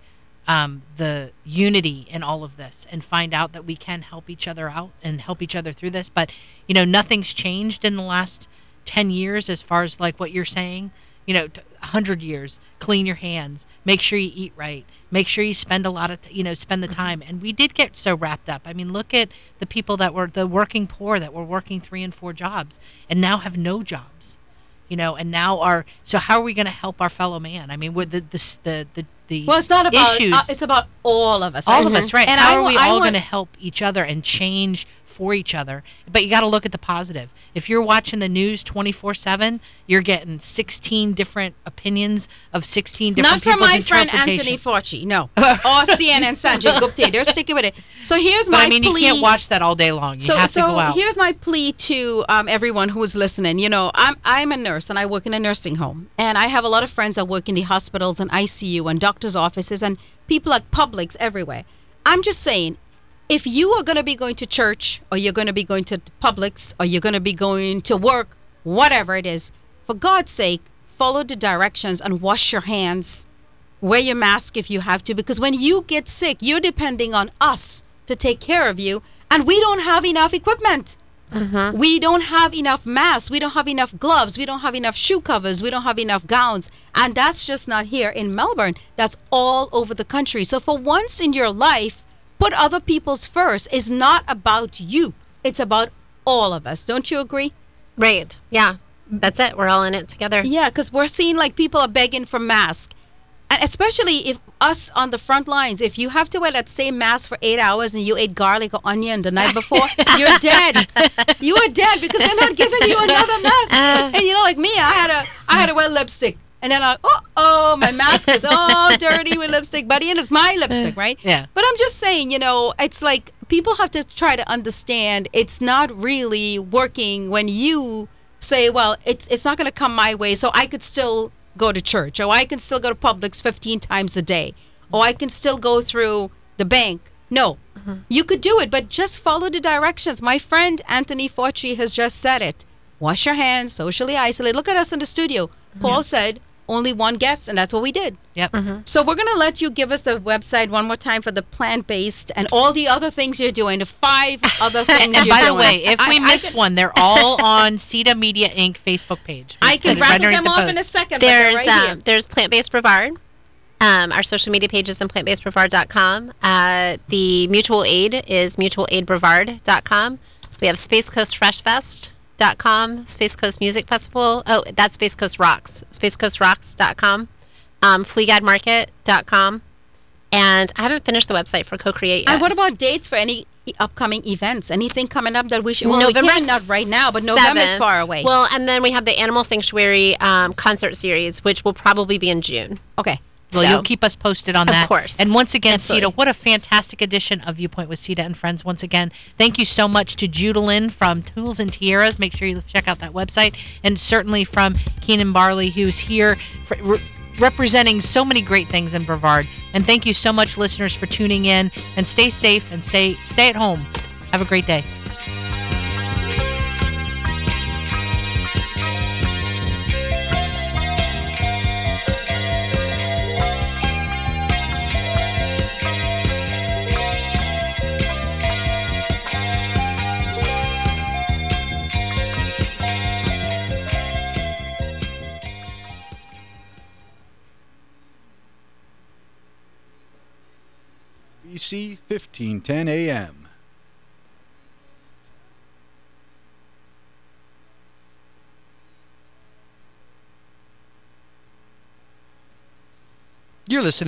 S3: um, the unity in all of this and find out that we can help each other out and help each other through this. But, you know, nothing's changed in the last ten years as far as like what you're saying. You know, one hundred years, clean your hands, make sure you eat right, make sure you spend a lot of, t- you know, spend the time. And we did get so wrapped up. I mean, look at the people that were the working poor that were working three and four jobs and now have no jobs, you know, and now are, so how are we going to help our fellow man? I mean, with the, the, the, the, the
S2: Well, it's not about
S3: issues,
S2: uh, it's about all of us.
S3: all
S2: right?
S3: of us, right?
S2: And
S3: How
S2: I
S3: are
S2: wa-
S3: we
S2: I
S3: all
S2: want-
S3: going to help each other and change for each other? But you got to look at the positive. If you're watching the news twenty-four seven, you're getting sixteen different opinions of sixteen different
S2: Not from
S3: people's
S2: my friend
S3: interpretation.
S2: Anthony Fauci, no. Or C N N Sanjay Gupta. They're sticking with it. So here's
S3: But
S2: my
S3: I mean,
S2: plea.
S3: you can't watch that all day long. You
S2: so
S3: have
S2: so
S3: to go out.
S2: here's my plea to um, everyone who is listening. You know, I'm I'm a nurse and I work in a nursing home, and I have a lot of friends that work in the hospitals and I C U and doctors' offices and people at Publix everywhere. I'm just saying, if you are going to be going to church or you're going to be going to Publix or you're going to be going to work, whatever it is, for God's sake, follow the directions and wash your hands. Wear your mask if you have to, because when you get sick, you're depending on us to take care of you, and we don't have enough equipment. We don't have enough masks. We don't have enough gloves. We don't have enough shoe covers. We don't have enough gowns. And that's just not here in Melbourne. That's all over the country. So for once in your life, put other people's first. It's not about you. It's about all of us. Don't you agree?
S4: Right. Yeah. That's it. We're all in it together.
S2: Yeah, because we're seeing like people are begging for masks. And especially if us on the front lines, if you have to wear that same mask for eight hours and you ate garlic or onion the night before, you're dead. You are dead because they're not giving you another mask. And you know, like me, I had a I had to wear lipstick. And then I, oh, oh, my mask is all dirty with lipstick. But it's my lipstick, right?
S3: Yeah.
S2: But I'm just saying, you know, it's like people have to try to understand it's not really working when you say, well, it's it's not going to come my way, so I could still go to church, or I can still go to Publix fifteen times a day, or I can still go through the bank. No, you could do it, but just follow the directions. My friend Anthony Fauci has just said it. Wash your hands, socially isolate. Look at us in the studio. Paul said only one guest, and that's what we did.
S3: Yep.
S2: So we're going to let you give us the website one more time for the plant-based and all the other things you're doing, the five other things
S3: And
S2: you're
S3: by
S2: doing.
S3: the way, if
S2: I-
S3: we
S2: I
S3: missed
S2: can-
S3: one, they're all on CETA Media Incorporated. Facebook page.
S2: I can
S3: It's
S2: rattle
S3: underneath
S2: them
S3: the
S2: off
S3: post.
S2: in a second, but they're
S4: There's
S2: right here.
S4: um, there's Plant Based Brevard. Um, our social media page is on plant based brevard dot com. Uh, the mutual aid is mutual aid brevard dot com. We have Space Coast Fresh Fest dot com, Space Coast Music Festival. Oh, that's Space Coast Rocks. space coast rocks dot com. Um, flea guide market dot com. And I haven't finished the website for Co-Create yet.
S2: And what about dates for any e- upcoming events? Anything coming up that we should? Well,
S4: November
S2: we can, not right now, but November is
S4: seventh.
S2: far away.
S4: Well, and then we have the Animal Sanctuary um, concert series, which will probably be in June.
S2: okay.
S3: Well,
S4: So-
S3: you'll keep us posted on
S4: Of
S3: that.
S4: course.
S3: And once again,
S4: Absolutely.
S3: CETA, what a fantastic edition of Viewpoint with CETA and Friends. Once again, thank you so much to Judalyn from Tools and Tiaras. Make sure you check out that website. And certainly from Keenan Barley, who's here for, re- representing so many great things in Brevard. And thank you so much, listeners, for tuning in. And stay safe and stay, stay at home. Have a great day.
S6: B C fifteen ten A M.
S1: You're listening